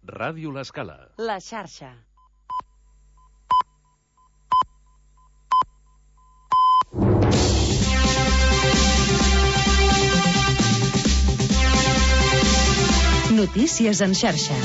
Ràdio L'Escala. La xarxa. Notícies en xarxa.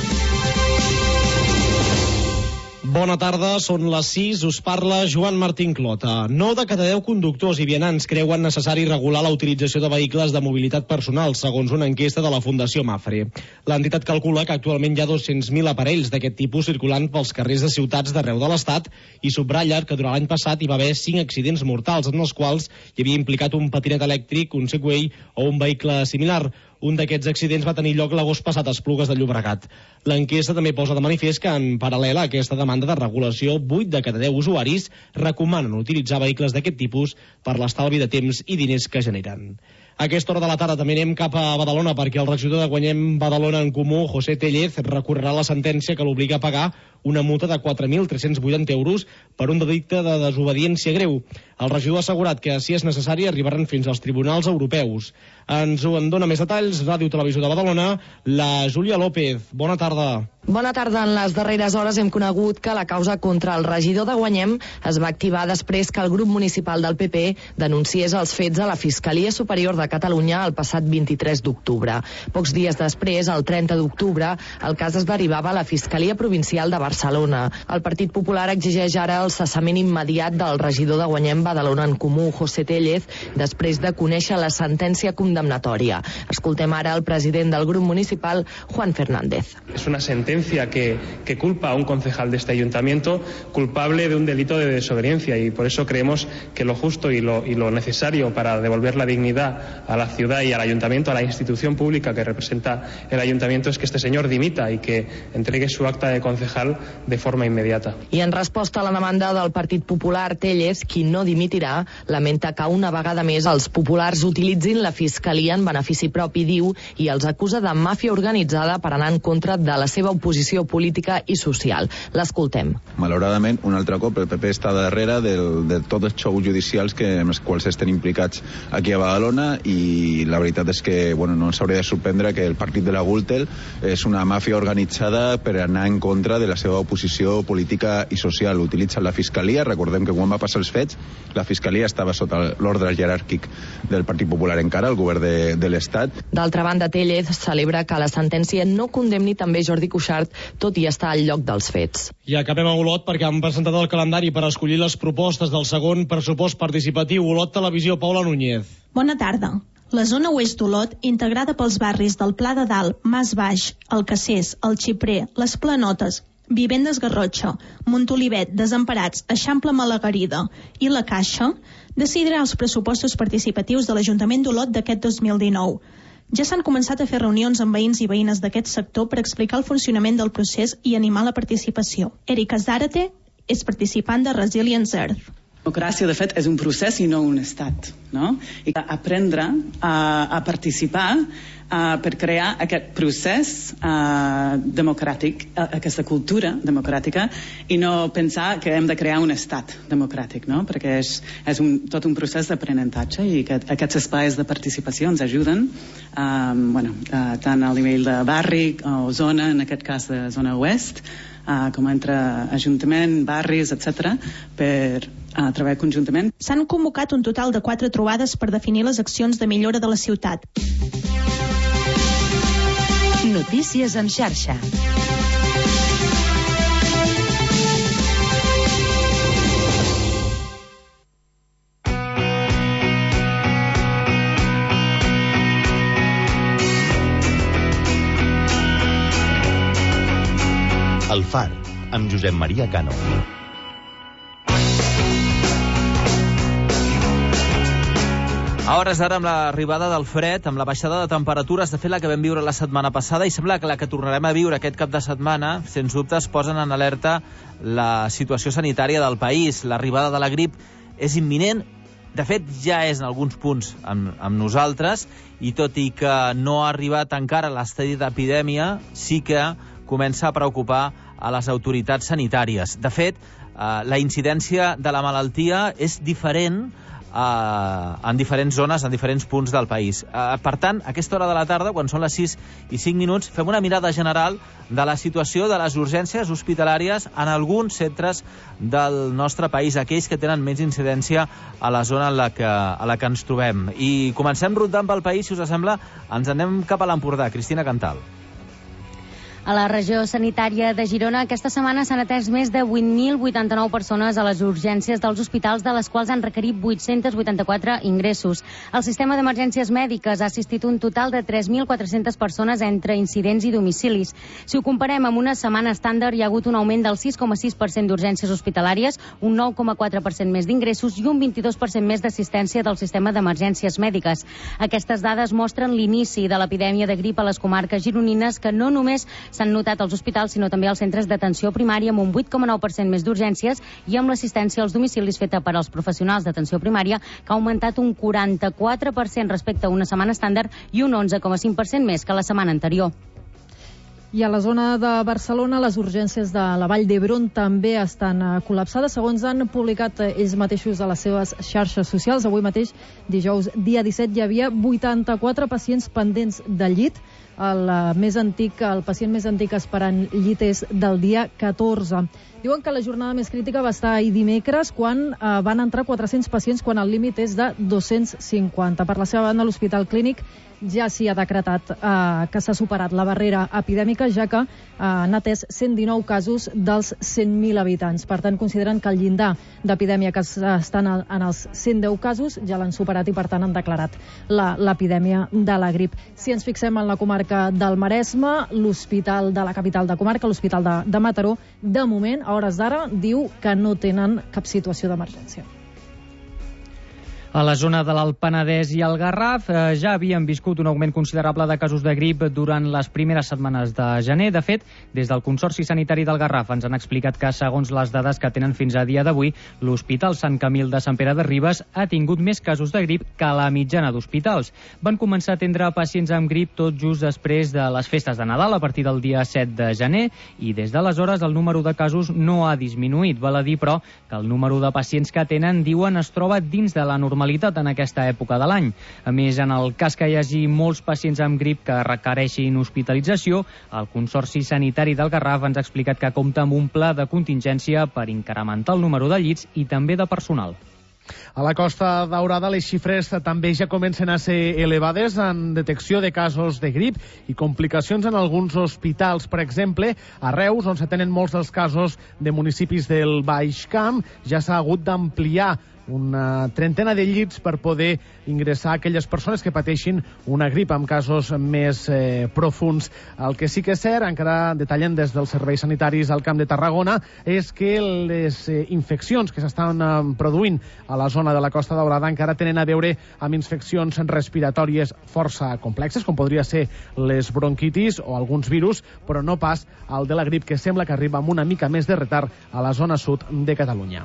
Bona tarda, són les 6, us parla Joan Martín Clota. 9 de cada 10 conductors i vianants creuen necessari regular la utilització de vehicles de mobilitat personal, segons una enquesta de la Fundació Mapfre. L'entitat calcula que actualment hi ha 200.000 aparells d'aquest tipus circulant pels carrers de ciutats d'arreu de l'Estat i subratlla que durant l'any passat hi va haver 5 accidents mortals, en els quals hi havia implicat un patinet elèctric, un Segway o un vehicle similar. Un d'aquests accidents va tenir lloc l'agost passat a Esplugues de Llobregat. L'enquesta també posa de manifest que, en paral·lel a aquesta demanda de regulació, 8 de cada 10 usuaris recomanen utilitzar vehicles d'aquest tipus per l'estalvi de temps i diners que generen. A aquesta hora de la tarda també anem cap a Badalona perquè el regidor de Guanyem Badalona en Comú, José Tellez, recorrerà la sentència que l'obliga a pagar una multa de 4.380 euros per un delicte de desobediència greu. El regidor ha assegurat que, si és necessari, arribaran fins als tribunals europeus. Ens ho en dona més detalls, Ràdio Televisió de Badalona, la Júlia López. Bona tarda. Bona tarda. En les darreres hores hem conegut que la causa contra el regidor de Guanyem es va activar després que el grup municipal del PP denunciés els fets a la Fiscalia Superior de Catalunya el passat 23 d'octubre. Pocs dies després, el 30 d'octubre, el cas es derivava a la Fiscalia Provincial de Barcelona. El Partit Popular exigeix ara el cessament immediat del regidor de Guanyem Badalona en Comú, José Tellez, després de conèixer la sentència condemnatòria. Escoltem ara el president del grup municipal, Juan Fernández. Es una sentencia que culpa a un concejal de este ayuntamiento culpable de un delito de desobediencia, y por eso creemos que lo justo y lo necesario para devolver la dignidad a la ciudad y al ayuntamiento, a la institución pública que representa el ayuntamiento, es que este señor dimita y que entregue su acta de concejal de forma inmediata. I en resposta a la demanda del Partit Popular, Tellez, qui no dimitirà, lamenta que una vegada més els populars utilitzin la Fiscalia en benefici propi, diu, i els acusa de màfia organitzada per anar en contra de la seva oposició política i social. L'escoltem. Malauradament, un altre cop, el PP està darrere de tots els xous judicials amb els quals estem implicats aquí a Badalona, i la veritat és que no ens hauria de sorprendre que el partit de la Gürtel és una màfia organitzada per anar en contra de la seva oposició política i social. Utilitzen la Fiscalia, recordem que quan va passar els fets, la Fiscalia estava sota l'ordre jeràrquic del Partit Popular encara, el govern de l'Estat. D'altra banda, Tellez celebra que la sentència no condemni també Jordi Cuixart, tot i estar al lloc dels fets. I acabem a Olot perquè han presentat el calendari per escollir les propostes del segon pressupost participatiu. Olot Televisió, Paula Núñez. Bona tarda. La zona oest d'Olot, integrada pels barris del Pla de Dalt, Mas Baix, el Cassers, el Xiprer, les Planotes, Vivendes Garrotxa, Montolivet, Desemparats, Eixample Malagarida i la Caixa, decidirà els pressupostos participatius de l'Ajuntament d'Olot d'aquest 2019. Ja s'han començat a fer reunions amb veïns i veïnes d'aquest sector per explicar el funcionament del procés i animar la participació. Erika Zárate és participant de Resilience Earth. La democràcia, de fet, és un procés i no un estat, no? I aprendre a participar per crear aquest procés democràtic, aquesta cultura democràtica, i no pensar que hem de crear un estat democràtic, no? Perquè és tot un procés d'aprenentatge, i que aquests espais de participació ens ajuden tant al nivell de barri o zona, en aquest cas de zona oest, com entre ajuntament, barris, etc., per treballar conjuntament. S'han convocat un total de 4 trobades per definir les accions de millora de la ciutat. Notícies en xarxa. El Far, amb Josep Maria Cano. A hores d'ara, amb l'arribada del fred, amb la baixada de temperatures, de fet la que vam viure la setmana passada, i sembla que la que tornarem a viure aquest cap de setmana, sens dubte es posen en alerta la situació sanitària del país. L'arribada de la grip és imminent, de fet ja és en alguns punts amb nosaltres, i tot i que no ha arribat encara a l'estadi d'epidèmia, sí que comença a preocupar a les autoritats sanitàries. De fet, la incidència de la malaltia és diferent en diferents zones, en diferents punts del país. Per tant, a aquesta hora de la tarda, quan són les 6:05, fem una mirada general de la situació de les urgències hospitalàries en alguns centres del nostre país, aquells que tenen menys incidència a la zona a la que ens trobem. I comencem rondant pel país, si us sembla, ens anem cap a l'Empordà. Cristina Cantal. A la regió sanitària de Girona, aquesta setmana s'han atès més de 8.089 persones a les urgències dels hospitals, de les quals han requerit 884 ingressos. El sistema d'emergències mèdiques ha assistit un total de 3.400 persones entre incidents i domicilis. Si ho comparem amb una setmana estàndard, hi ha hagut un augment del 6,6% d'urgències hospitalàries, un 9,4% més d'ingressos i un 22% més d'assistència del sistema d'emergències mèdiques. Aquestes dades mostren l'inici de l'epidèmia de grip a les comarques gironines, que no només s'han notat als hospitals, sinó també als centres d'atenció primària, amb un 8,9% més d'urgències i amb l'assistència als domicilis feta per als professionals d'atenció primària, que ha augmentat un 44% respecte a una setmana estàndard i un 11,5% més que la setmana anterior. I a la zona de Barcelona, les urgències de la Vall d'Hebron també estan col·lapsades, segons han publicat ells mateixos a les seves xarxes socials. Avui mateix, dijous, dia 17, hi havia 84 pacients pendents de llit. El pacient més antic esperant llit és del dia 14. Diuen que la jornada més crítica va estar ahir dimecres, quan van entrar 400 pacients, quan el límit és de 250. Per la seva banda, l'Hospital Clínic ja s'hi ha decretat que s'ha superat la barrera epidèmica, ja que han atès 119 casos dels 100.000 habitants. Per tant, consideren que el llindar d'epidèmia que estan en els 110 casos ja l'han superat i, per tant, han declarat l'epidèmia de la grip. Si ens fixem en la comarca del Maresme, l'hospital de la capital de comarca, l'Hospital de Mataró, de moment, a hores d'ara, diu que no tenen cap situació d'emergència. A la zona de l'Alt Penedès i el Garraf ja havien viscut un augment considerable de casos de grip durant les primeres setmanes de gener. De fet, des del Consorci Sanitari del Garraf ens han explicat que, segons les dades que tenen fins a dia d'avui, l'Hospital Sant Camil de Sant Pere de Ribes ha tingut més casos de grip que la mitjana d'hospitals. Van començar a atendre pacients amb grip tot just després de les festes de Nadal, a partir del dia 7 de gener, i des d'aleshores el número de casos no ha disminuït. Val a dir, però, que el número de pacients que atenen, diuen, es troba dins de la normalitat en aquesta època de l'any. A més, en el cas que hi hagi molts pacients amb grip que requereixin hospitalització, el Consorci Sanitari del Garraf ens ha explicat que compta amb un pla de contingència per incrementar el número de llits i també de personal. A la Costa Daurada les xifres també ja comencen a ser elevades en detecció de casos de grip i complicacions en alguns hospitals. Per exemple, a Reus, on s'atenen molts dels casos de municipis del Baix Camp, ja s'ha hagut d'ampliar una trentena de llits per poder ingressar aquelles persones que pateixin una grip amb casos més profuns. El que sí que és cert, encara detallen des dels serveis sanitaris al Camp de Tarragona, és que les infeccions que s'estan produint a la zona de la Costa Daurada encara tenen a veure amb infeccions respiratòries força complexes, com podria ser les bronquitis o alguns virus, però no pas el de la grip, que sembla que arriba amb una mica més de retard a la zona sud de Catalunya.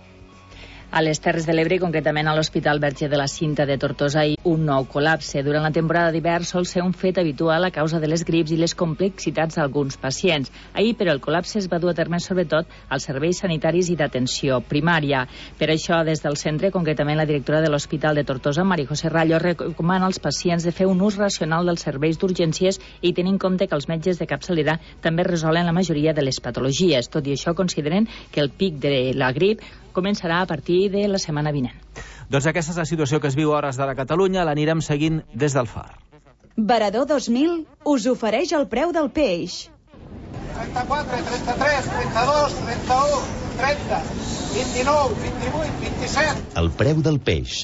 A les Terres de l'Ebre, concretament a l'Hospital Verge de la Cinta de Tortosa, hi ha un nou col·lapse. Durant la temporada d'hivern sol ser un fet habitual a causa de les grips i les complexitats d'alguns pacients. Ahir, però, el col·lapse es va dur a terme sobretot als serveis sanitaris i d'atenció primària. Per això, des del centre, concretament la directora de l'Hospital de Tortosa, María José Rallo, recomana als pacients de fer un ús racional dels serveis d'urgències i tenir en compte que els metges de capçalera també resolen la majoria de les patologies. Tot i això, consideren que el pic de la grip començarà a partir de la setmana vinent. Doncs aquesta és la situació que es viu a hores d'ara a Catalunya, l'anirem seguint des del Far. Varador 2000 us ofereix el preu del peix. 34, 33, 32, 31, 30, 29, 28, 27... El preu del peix.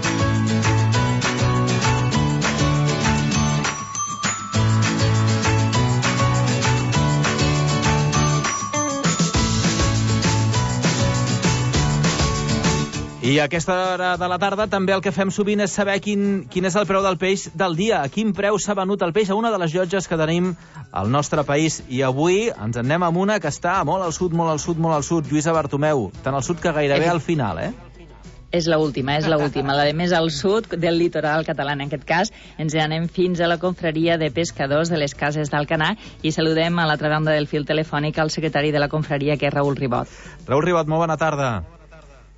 I a aquesta hora de la tarda també el que fem sovint és saber quin és el preu del peix del dia, a quin preu s'ha venut el peix a una de les llotges que tenim al nostre país. I avui ens en anem amb una que està molt al sud, molt al sud, molt al sud, Lluïsa Bartomeu, tan al sud que gairebé al final, És l'última, la de més al sud del litoral català. En aquest cas, ens anem fins a la confraria de pescadors de les Cases d'Alcanar i saludem a l'altra banda del fil telefònic al secretari de la confraria, que és Raül Ribot. Raül Ribot, molt bona tarda.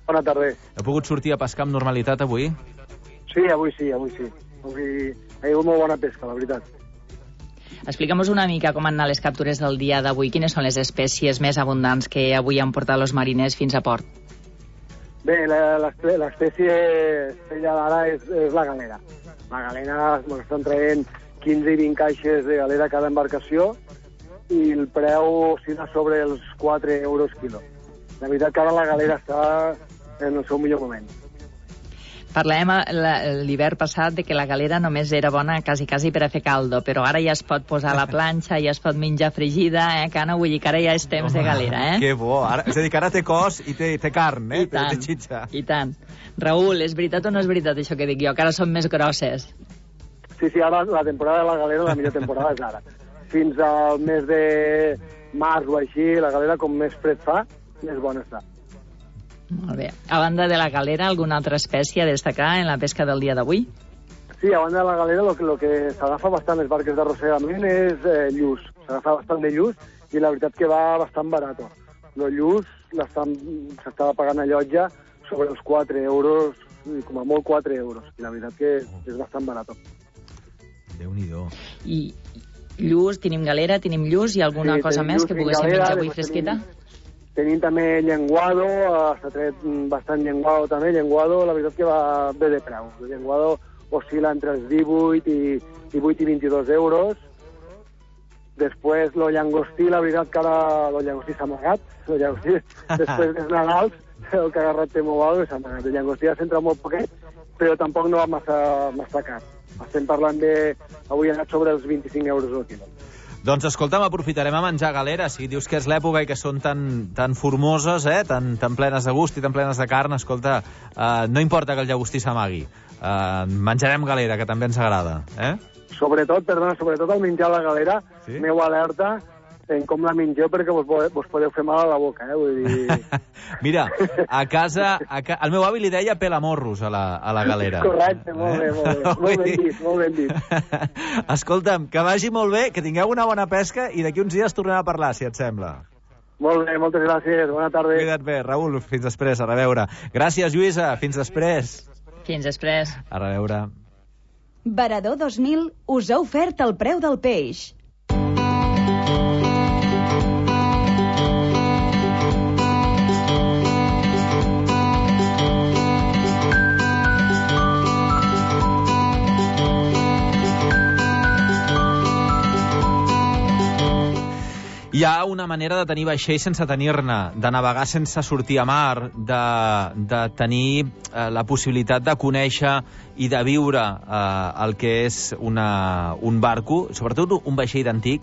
Bona tarda. Heu pogut sortir a pescar amb normalitat avui? Sí, avui sí. Avui ha hagut molt bona pesca, la veritat. Explica'm una mica com han anat les captures del dia d'avui. Quines són les espècies més abundants que avui han portat els mariners fins a port? Bé, l'espècie estrella d'ara és la galera. La galera estan traient 15 i 20 caixes de galera a cada embarcació i el preu oscil·la sobre els 4 euros quilo. La veritat que ara la galera està en el seu millor moment. Parlàvem l'hivern passat de que la galera només era bona quasi per a fer caldo, però ara ja es pot posar a la planxa, ja es pot menjar fregida, Cano? Vull dir que ara ja és temps de galera, Que bo! És a dir, que ara té cos i té carn, I tant, té xitxa. I tant. Raül, és veritat o no és veritat això que dic jo, que ara són més grosses? Sí, ara la temporada de la galera, la millor temporada és ara. Fins al mes de març o així, la galera com més fred fa, més bona està. Molt bé. A banda de la galera, alguna altra espècie a destacar en la pesca del dia d'avui? Sí, a banda de la galera, el que s'agafa bastant les barques d'arrossegament és lluç. S'agafa bastant de lluç i la veritat que va bastant barat. El lluç s'estava pagant a llotja sobre els 4 euros, com a molt 4 euros. I la veritat que és bastant barat. Déu-n'hi-do. I lluç, tenim galera, tenim lluç i alguna cosa més que poguéssim menjar avui fresqueta? Tenim també llenguado, s'ha tret bastant llenguado també. Llenguado, la veritat que va bé de preu. El llenguado oscil·la entre els 18 i 22 euros. Després, el llangostí, la veritat que ara el llangostí s'ha amagat. El llangostí, després dels Nadals, el que ha agarrat té molt alt i s'ha amagat. El llangostí ha centrat molt poquet, però tampoc no va massa car. Estem parlant de... Avui ha anat sobre els 25 euros el quilo. Doncs escolta'm, aprofitarem a menjar galera. Si dius que és l'època i que són tan formoses, tan plenes de gust i tan plenes de carn, escolta, no importa que el llagostí s'amagui. Menjarem galera, que també ens agrada. Sobretot al menjar la galera, aneu alerta en com la mengeu perquè vos podeu fer mal a la boca, vull dir... Mira, a casa... El meu avi li deia pelamorros a la galera. Correcte, molt bé. Molt ben dit. Escolta'm, que vagi molt bé, que tingueu una bona pesca i d'aquí uns dies tornem a parlar, si et sembla. Molt bé, moltes gràcies. Bona tarda. Cuida't bé, Raül. Fins després, a reveure. Gràcies, Lluïsa. Fins després. Fins després. A reveure. Varador 2000 us ha ofert el preu del peix. Hi ha una manera de tenir vaixell sense tenir-ne, de navegar sense sortir a mar, de tenir la possibilitat de conèixer i de viure el que és un barco, sobretot un vaixell d'antic,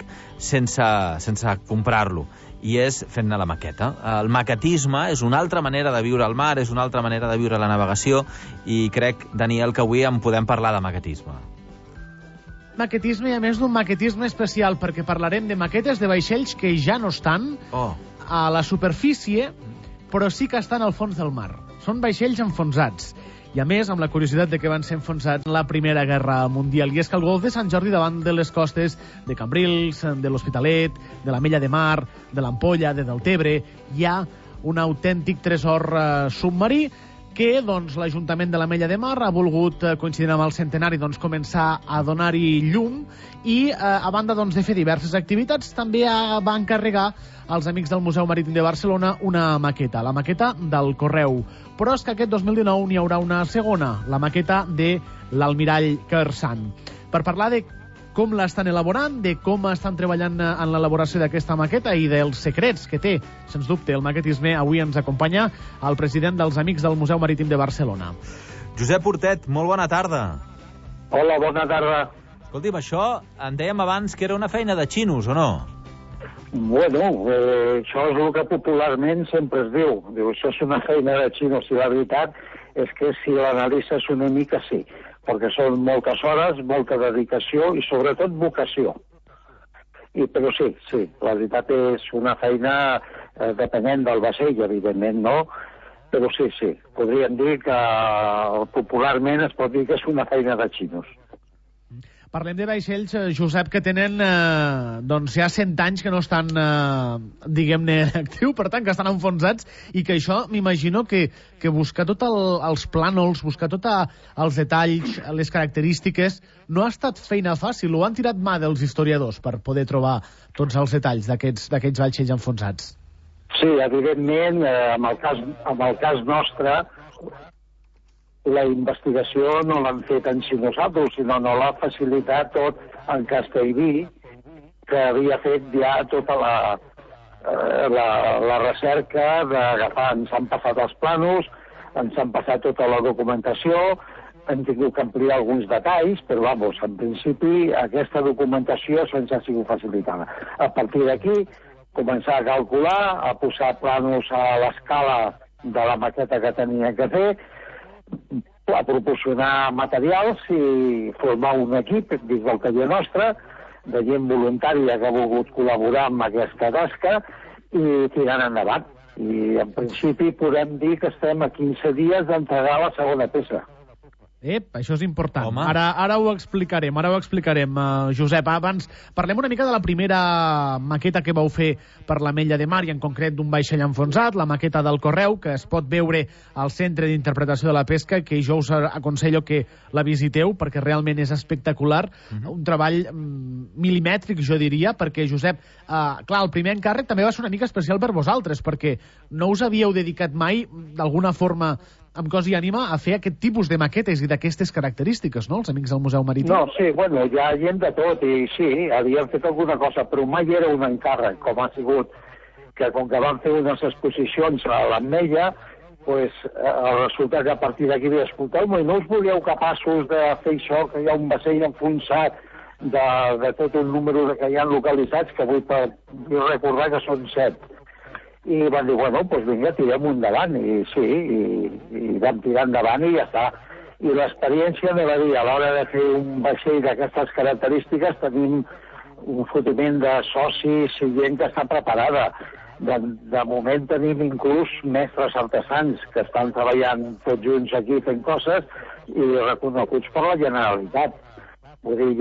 sense comprar-lo. I és fent-ne la maqueta. El maquetisme és una altra manera de viure el mar, és una altra manera de viure la navegació, i crec, Daniel, que avui en podem parlar de maquetisme. Maquetisme, i a més d'un maquetisme especial, perquè parlarem de maquetes de vaixells que ja no estan a la superfície, però sí que estan al fons del mar. Són vaixells enfonsats. I a més, amb la curiositat de que van ser enfonsats en la Primera Guerra Mundial. I és que al golf de Sant Jordi, davant de les costes de Cambrils, de l'Hospitalet, de l'Ametlla de Mar, de l'Ampolla, de Deltebre, hi ha un autèntic tresor submarí que l'Ajuntament de l'Ametlla de Mar ha volgut, coincidint amb el centenari, començar a donar-hi llum i, a banda de fer diverses activitats, també va encarregar als amics del Museu Marítim de Barcelona una maqueta, la maqueta del Correu. Però és que aquest 2019 n'hi haurà una segona, la maqueta de l'Almirall Kersant. Per parlar de com l'estan elaborant, de com estan treballant en l'elaboració d'aquesta maqueta i dels secrets que té, sens dubte, el maquetisme, avui ens acompanya el president dels Amics del Museu Marítim de Barcelona. Josep Portet, molt bona tarda. Hola, bona tarda. Escolti'm, això en dèiem abans que era una feina de xinos, o no? Bueno, això és el que popularment sempre es diu. Diu, això és una feina de xinos, i la veritat és que si l'analitzes una mica sí, perquè són moltes hores, molta dedicació i sobretot vocació. Però sí, la veritat és una feina depenent del vaixell, evidentment, no? Però sí, podríem dir que popularment es pot dir que és una feina de xinos. Parlem de vaixells, Josep, que tenen ja 100 anys que no estan, diguem-ne, en actiu, per tant, que estan enfonsats, i que això, m'imagino que buscar tots els plànols, buscar tots els detalls, les característiques, no ha estat feina fàcil, ho han tirat mà dels historiadors per poder trobar tots els detalls d'aquests vaixells enfonsats. Sí, evidentment, en el cas nostre, la investigació no l'han fet en si nosaltres, sinó no l'ha facilitat tot en Castellví, que havia fet ja tota la recerca d'agafar. Ens han passat els plànols, ens han passat tota la documentació, hem tingut que ampliar alguns detalls, però, en principi, aquesta documentació se'ns ha sigut facilitada. A partir d'aquí, començar a calcular, a posar plànols a l'escala de la maqueta que tenia que fer, a proporcionar materials i formar un equip dins del taller nostre de gent voluntària que ha volgut col·laborar amb aquesta tasca i tirant endavant. I en principi podem dir que estem a 15 dies d'entregar la segona peça. Això és important. Ara ho explicarem, Josep. Abans parlem una mica de la primera maqueta que vau fer per l'Ametlla de Mar, i en concret d'un vaixell enfonsat, la maqueta del Correu, que es pot veure al Centre d'Interpretació de la Pesca, que jo us aconsello que la visiteu, perquè realment és espectacular. Un treball milimètric, jo diria, perquè, Josep, clar, el primer encàrrec també va ser una mica especial per vosaltres, perquè no us havíeu dedicat mai, d'alguna forma, amb cos i ànima, a fer aquest tipus de maquetes i d'aquestes característiques, no?, els amics del Museu Marítim. No, sí, hi ha gent de tot, i sí, havíem fet alguna cosa, però mai era un encàrrec, com ha sigut, que com que van fer unes exposicions a l'Ametlla, resulta que a partir d'aquí ve, escolteu-me, no us volíeu capaços de fer això, que hi ha un vaixell enfonsat de tot un número que hi ha localitzats, que vull recordar que són 7. I van dir, vinga, tirem endavant. I sí, i vam tirar endavant i ja està. I l'experiència, a l'hora de fer un vaixell d'aquestes característiques, tenim un fotiment de socis i gent que està preparada. De moment tenim inclús mestres artesans que estan treballant tots junts aquí fent coses i reconeguts per la Generalitat. Vull dir,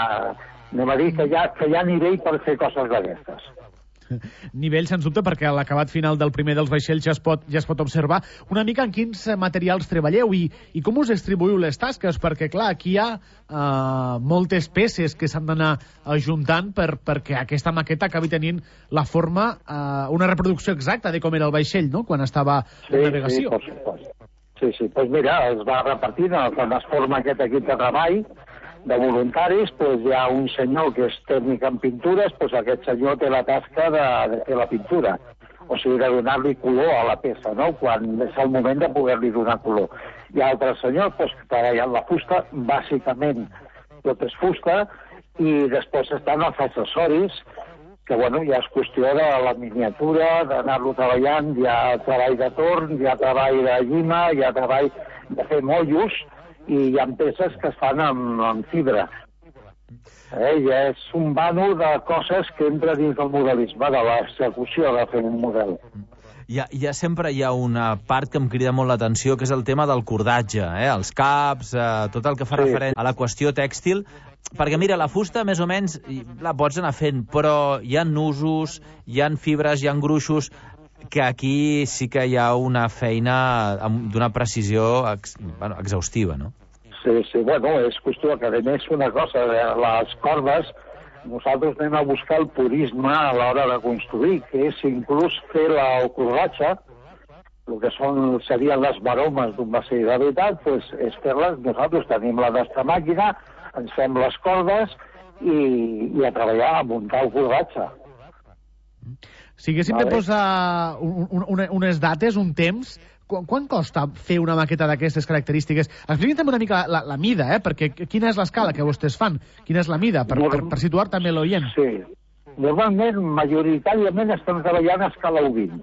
que hi ha nivell per fer coses d'aquestes. Nivell, sens dubte, perquè a l'acabat final del primer dels vaixells ja es pot observar una mica en quins materials treballeu i com us distribuïu les tasques, perquè, clar, aquí hi ha moltes peces que s'han d'anar ajuntant perquè aquesta maqueta acabi tenint la forma, una reproducció exacta de com era el vaixell, no?, quan estava en navegació. Sí, doncs mira, es va repartint, quan es forma aquest equip de treball de voluntaris, hi ha un senyor que és tècnic en pintures, aquest senyor té la tasca de fer la pintura, o sigui, de donar-li color a la peça, no?, quan és el moment de poder-li donar color. Hi ha altre senyor que treballa en la fusta, bàsicament tot és fusta, i després estan els accessoris, que ja és qüestió de la miniatura, d'anar-lo treballant, hi ha treball de torn, hi ha treball de llima, hi ha treball de fer mollos, i hi ha peces que es fan amb fibra. Ja és un vano de coses que entra dins del modelisme, de l'execució de fer un model. Sempre hi ha una part que em crida molt l'atenció, que és el tema del cordatge, els caps, tot el que fa referència a la qüestió tèxtil, perquè mira, la fusta més o menys la pots anar fent, però hi ha nusos, hi ha fibres, hi ha gruixos, que aquí sí que hi ha una feina d'una precisió exhaustiva, no? Sí, és qüestió que, a més, una cosa, les cordes, nosaltres anem a buscar el purisme a l'hora de construir, que és inclús fer el cordatge, el que serien les baromes d'un vaixell de veritat, és fer-les, nosaltres tenim la nostra màquina, ens fem les cordes i a treballar, a muntar el cordatge. Si haguéssim de posar unes dates, un temps, quan costa fer una maqueta d'aquestes característiques? Expliqui'm també una mica la mida, perquè quina és l'escala que vostès fan? Quina és la mida, per situar també l'oient? Sí, normalment, majoritàriament, estem treballant a escala 1:20.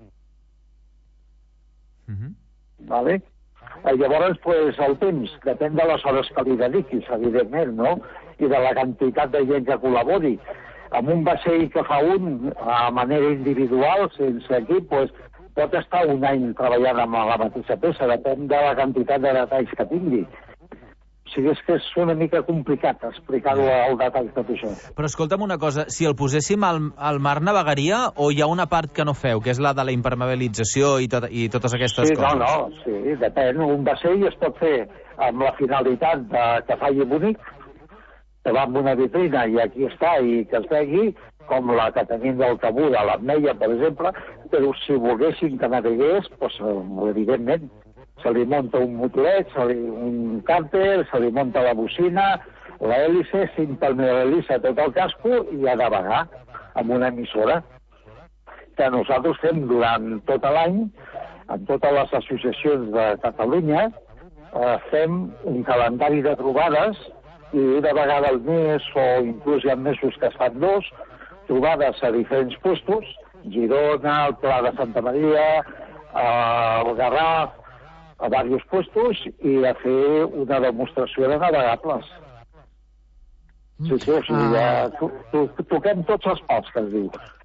Vale? Llavors, el temps depèn de les hores que li dediquis, evidentment, no? I de la quantitat de gent que col·labori. Amb un vaixell que fa a manera individual, sense equip, pot estar un any treballant amb la mateixa peça, depèn de la quantitat de detalls que tingui. O sigui, és que és una mica complicat explicar-ho al detall tot això. Però escolta'm una cosa, si el poséssim al mar navegaria o hi ha una part que no feu, que és la de la impermeabilització i totes aquestes coses? Sí, depèn. Un vaixell es pot fer amb la finalitat que faci bonic, que va amb una vitrina i aquí està, i que es vegi, com la que tenim del Cabú, de l'Ametlla, per exemple, però si volguessin que navegués, doncs, evidentment, se li munta un motoret, un càrter, se li munta la bocina, l'hèlice, s'impermeabilitza tot el casco i a navegar amb una emissora que nosaltres fem durant tot l'any, en totes les associacions de Catalunya, fem un calendari de trobades i una vegada al mes, o inclús hi ha mesos que es fan 2, trobades a diferents puestos, Girona, el Pla de Santa Maria, el Garraf, a diversos puestos, i a fer una demostració de navegables. Sí, o sigui, ja toquem tots els pals, que es diu.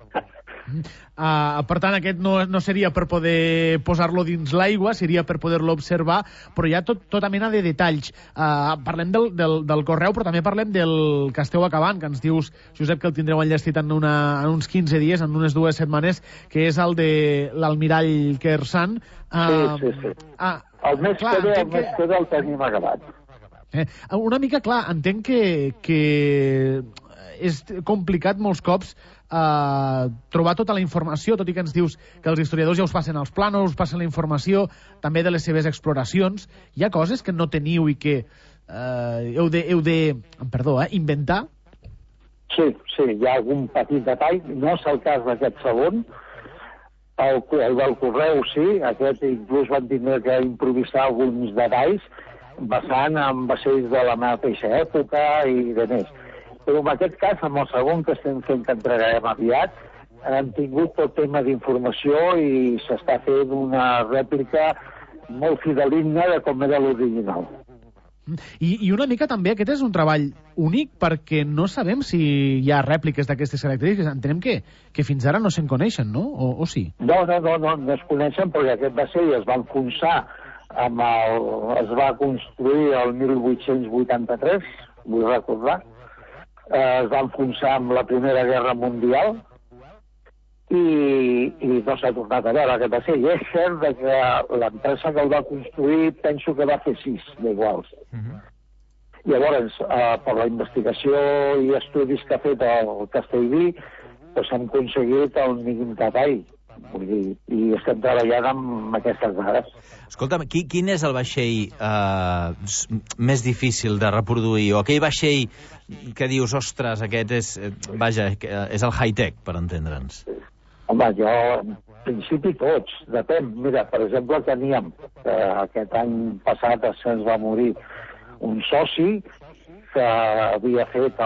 Per tant, aquest no seria per poder posar-lo dins l'aigua, seria per poder-lo observar, però hi ha tota mena de detalls. Parlem del correu, però també parlem del que esteu acabant, que ens dius, Josep, que el tindreu enllestit en uns 15 dies, en unes 2 setmanes, que és el de l'Almirall Kersan. Sí. El mes que ve el tenim acabat. Una mica, clar, entenc que és complicat molts cops trobar tota la informació, tot i que ens dius que els historiadors ja us passen els plànols, us passen la informació també de les seves exploracions. Hi ha coses que no teniu i que heu de inventar? Sí, hi ha algun petit detall. No és el cas d'aquest segon. El del correu, sí. Aquest inclús van tindre que improvisar alguns detalls basant en vaixells de la mateixa època i de més. Però en aquest cas, amb el segon que estem fent, que entregarem aviat, hem tingut tot tema d'informació i s'està fent una rèplica molt fideligna de com era l'original. I una mica també aquest és un treball únic perquè no sabem si hi ha rèpliques d'aquestes característiques. Entenem que fins ara no se'n coneixen, no? O sí? No es coneixen perquè aquest vaixell es va enfonsar es va construir el 1883, vull recordar. Es va enfonsar amb la Primera Guerra Mundial i no s'ha tornat a veure aquest vaixell. És cert que l'empresa que el va construir penso que va fer 6 d'iguals. Llavors, per la investigació i estudis que ha fet el Castellví, hem aconseguit el mínim detall. Vull dir, i estem treballant amb aquestes dades. Escolta'm, quin és el vaixell més difícil de reproduir? O aquell vaixell que dius, ostres, aquest és el high-tech, per entendre'ns? Home, jo, en principi tots, depèn. Mira, per exemple, teníem, aquest any passat se'ns va morir un soci que havia fet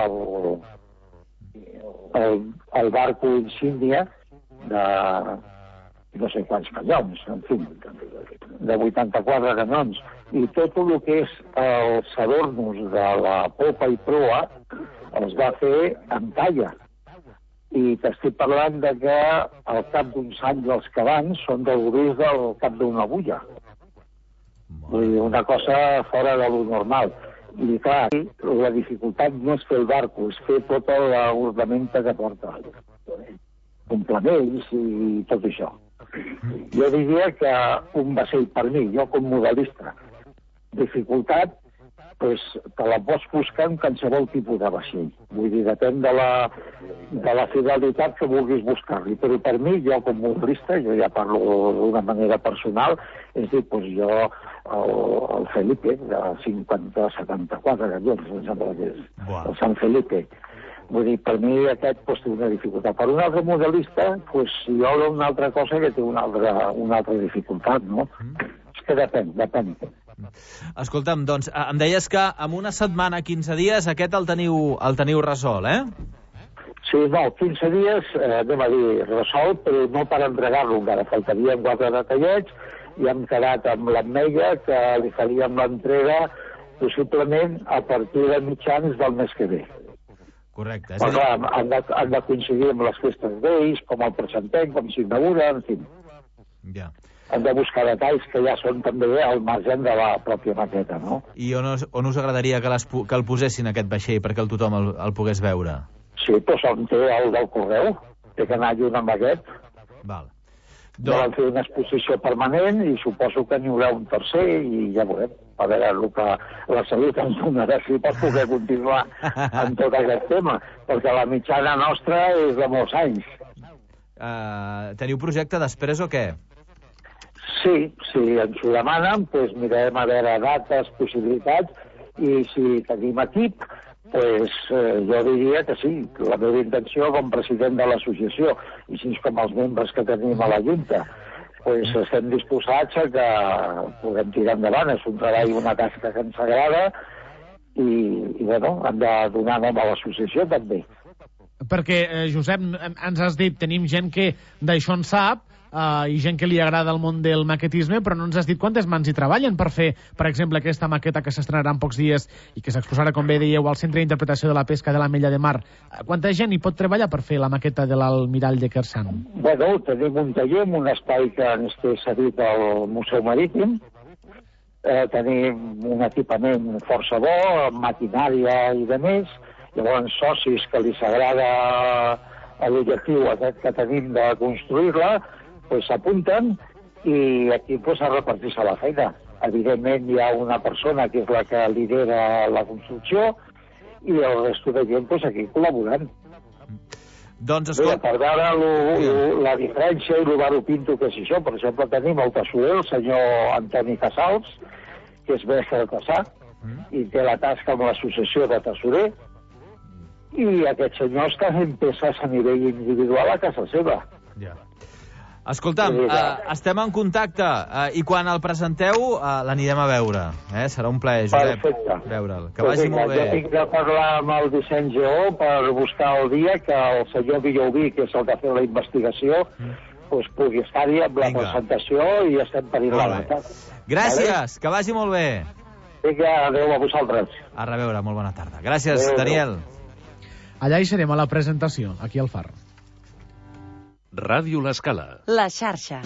el barco insígnia de no sé quants canyons, en fi, de 84 canyons. I tot el que és els adornos de la popa i proa els va fer en talla. I t'estic parlant de que al cap d'uns anys els cabans són del gruix del cap d'una agulla. Vull dir, una cosa fora de lo normal. I clar, la dificultat no és fer el barco, és fer tota l'ornamenta que porta. Complements i tot això. Jo diria que un vaixell per mi, jo com modelista, dificultat, pues, te la pots buscar en qualsevol tipus de vaixell. Vull dir, depèn de la fidelitat que vulguis buscar-li. Però per mi, jo com modelista, jo ja parlo d'una manera personal, és dir, pues, jo el Felipe, de 50-74 canyons, em sembla que és, el San Felipe. Vull dir, per mi aquest té una dificultat. Per un altre modelista, hi ha una altra cosa que té una altra dificultat, no? És que depèn. Escolta'm, doncs, em deies que en una setmana, 15 dies, aquest el teniu resolt, eh? Sí, no, 15 dies, anem a dir, resolt, però no per entregar-lo encara. Faltarien 4 detallets i hem quedat amb l'Ametlla que li faríem l'entrega possiblement a partir de mitjans del mes que ve. Correcte. Però clar, han de coincidir amb les festes d'ells, com el presentem, com s'inaugura, en fi. Ja. hem de buscar detalls que ja són també al marge de la pròpia maqueta, no? I on us agradaria que el posessin, aquest vaixell, perquè tothom el pogués veure? Sí, doncs on té el del correu, té que anar lluny amb aquest. Val. Van fer una exposició permanent i suposo que n'hi haurà un tercer i ja veurem. A veure el que la salut ens donarà si pot poder continuar en tot aquest tema, perquè la mitjana nostra és de molts anys. Teniu projecte després o què? Sí, si ens ho demanen, doncs mirarem a veure dates, possibilitats, i si tenim equip, doncs jo diria que sí. La meva intenció com president de l'associació, i així com els membres que tenim a la Junta, doncs estem disposats a que puguem tirar endavant. És un treball, una tasca que ens agrada, i bueno, hem de donar nom a l'associació també. Perquè, Josep, ens has dit, tenim gent que d'això en sap, i gent que li agrada el món del maquetisme, però no ens has dit quantes mans hi treballen per fer, per exemple, aquesta maqueta que s'estrenarà en pocs dies i que s'exposarà, com bé dèieu, al Centre d'Interpretació de la Pesca de l'Ametlla de Mar. Quanta gent hi pot treballar per fer la maqueta de l'Almirall de Quersan? Bueno, tenim un taller, un espai que ens té cedit al Museu Marítim. Tenim un equipament força bo, amb maquinària i de més. Llavors, socis que li s'agrada l'objectiu aquest que tenim de construir-la, doncs s'apunten i aquí a repartir-se la feina. Evidentment hi ha una persona que és la que lidera la construcció i el resto de gent aquí col·laborant. Doncs escolta... Per veure la diferència i el variopinto que és això, per exemple, tenim el tessorer, el senyor Antoni Casals, que és mestre de tassar, i té la tasca amb l'associació de tessorer, i aquest senyor està fent peces a nivell individual a casa seva. Escolta'm, estem en contacte i quan el presenteu l'anirem a veure. Serà un plaer, Josep, veure'l. Que vagi molt bé. Jo tinc de parlar amb el Vicent Geó per buscar el dia que el senyor Villoví, que és el que ha fet la investigació, pugui estar-hi amb la presentació i estem parint la data. Gràcies, que vagi molt bé. Vinga, adeu a vosaltres. A reveure, molt bona tarda. Gràcies, Daniel. Allà hi serem a la presentació, aquí al Far. Ràdio L'Escala. La xarxa.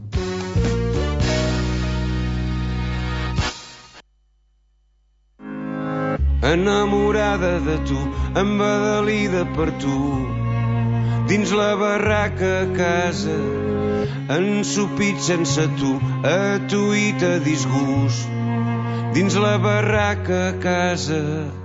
Enamorada de tu, embadalida per tu, dins la barraca a casa, ensupit sense tu, atuït a disgust, dins la barraca a casa.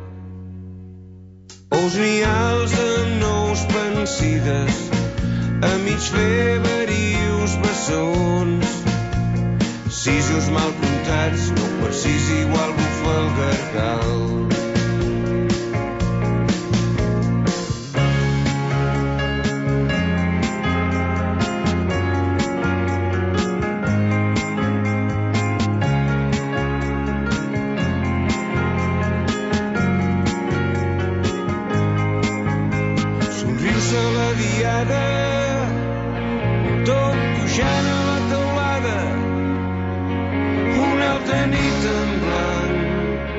Ous nials amb nous pensides, a mig fer verius bessons, sisos mal comptats, no per sis igual bufa el gargal. Somrius a la diada, tot pujant a la teulada, una altra nit en blanc.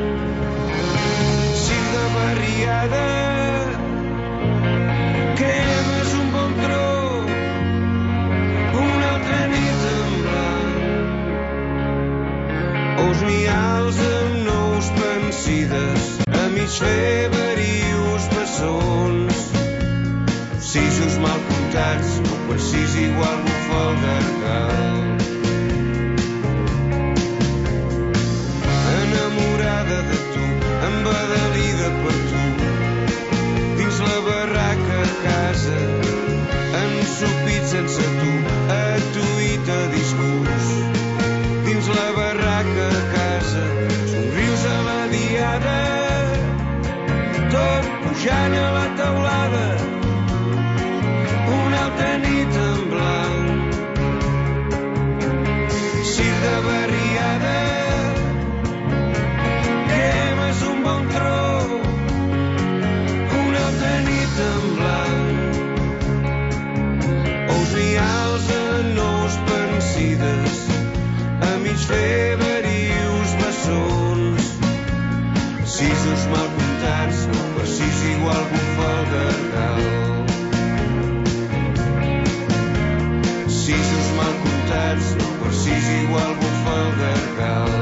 Cir de barriada, cremes un bon tro, una altra nit en blanc. Ous nials amb nous pensides, a mig fer verius bessons, sisos mal comptats, no per sis igual bufa el gargal. Enamorada de tu, embadalida per tu, dins la barraca a casa, ensupit sense tu, atuït a disgust, dins la barraca a casa, somrius a la diada, tot pujant a la teulada, una altra nit en blanc. Cir de barriada, cremes un bon tro, una altra nit en blanc. Ous nials en nous pensides, a mig fer verius bessons, sisos mal comptats, no per sis igual bufa el gargal. Sisos mal comptats, comptats, no per sis igual bufa el gargal.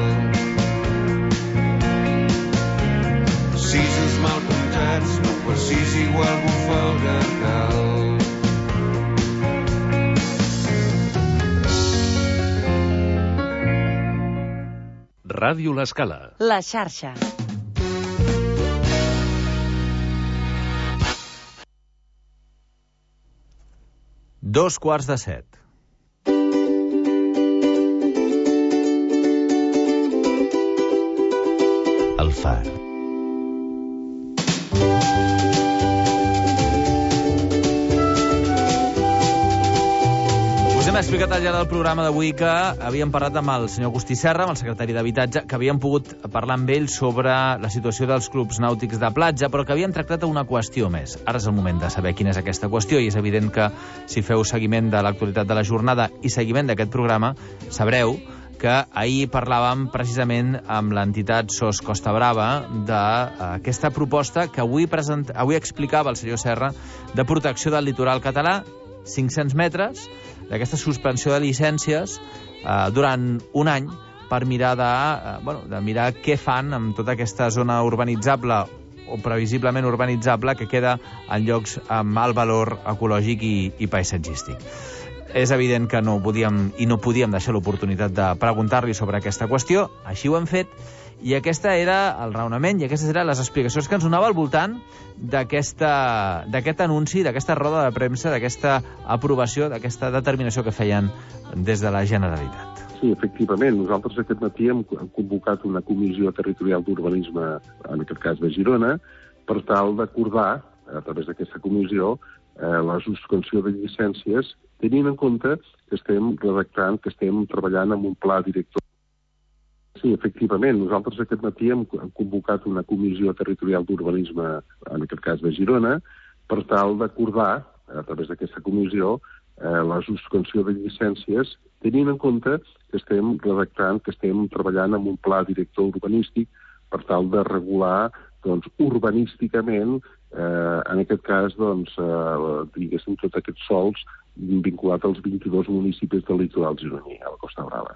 Sisos mal comptats, no per sis igual bufa el gargal. Ràdio L'Escala. La xarxa. Dos quarts de 7. El Far. Us hem explicat al llarg del programa d'avui que havíem parlat amb el senyor Agustí Serra, amb el secretari d'Habitatge, que havíem pogut parlar amb ell sobre la situació dels clubs nàutics de platja, però que havien tractat una qüestió més. Ara és el moment de saber quina és aquesta qüestió, i és evident que si feu seguiment de l'actualitat de la jornada i seguiment d'aquest programa, sabreu que ahir parlàvem precisament amb l'entitat SOS Costa Brava d'aquesta proposta que avui explicava el senyor Serra de protecció del litoral català, 500 metres, d'aquesta suspensió de llicències durant un any per mirar de mirar què fan amb tota aquesta zona urbanitzable o previsiblement urbanitzable que queda en llocs amb alt valor ecològic i paisatgístic. És evident que no podíem deixar l'oportunitat de preguntar-li sobre aquesta qüestió, així ho hem fet, i aquesta era el raonament i aquestes eren les explicacions que ens donava al voltant d'aquest anunci, d'aquesta roda de premsa, d'aquesta aprovació, d'aquesta determinació que feien des de la Generalitat. Sí, efectivament. Nosaltres aquest matí hem convocat una comissió territorial d'urbanisme, en aquest cas de Girona, per tal d'acordar, a través d'aquesta comissió, la suspensió de llicències, tenint en compte que estem treballant amb un pla director. Sí, efectivament. Nosaltres aquest matí hem convocat una comissió territorial d'urbanisme, en aquest cas de Girona, per tal d'acordar, a través d'aquesta comissió, la suspensió de llicències, tenint en compte que estem treballant amb un pla director urbanístic per tal de regular urbanísticament, en aquest cas, diguéssim, tots aquests sols vinculat als 22 municipis del litoral gironí, a la Costa Brava.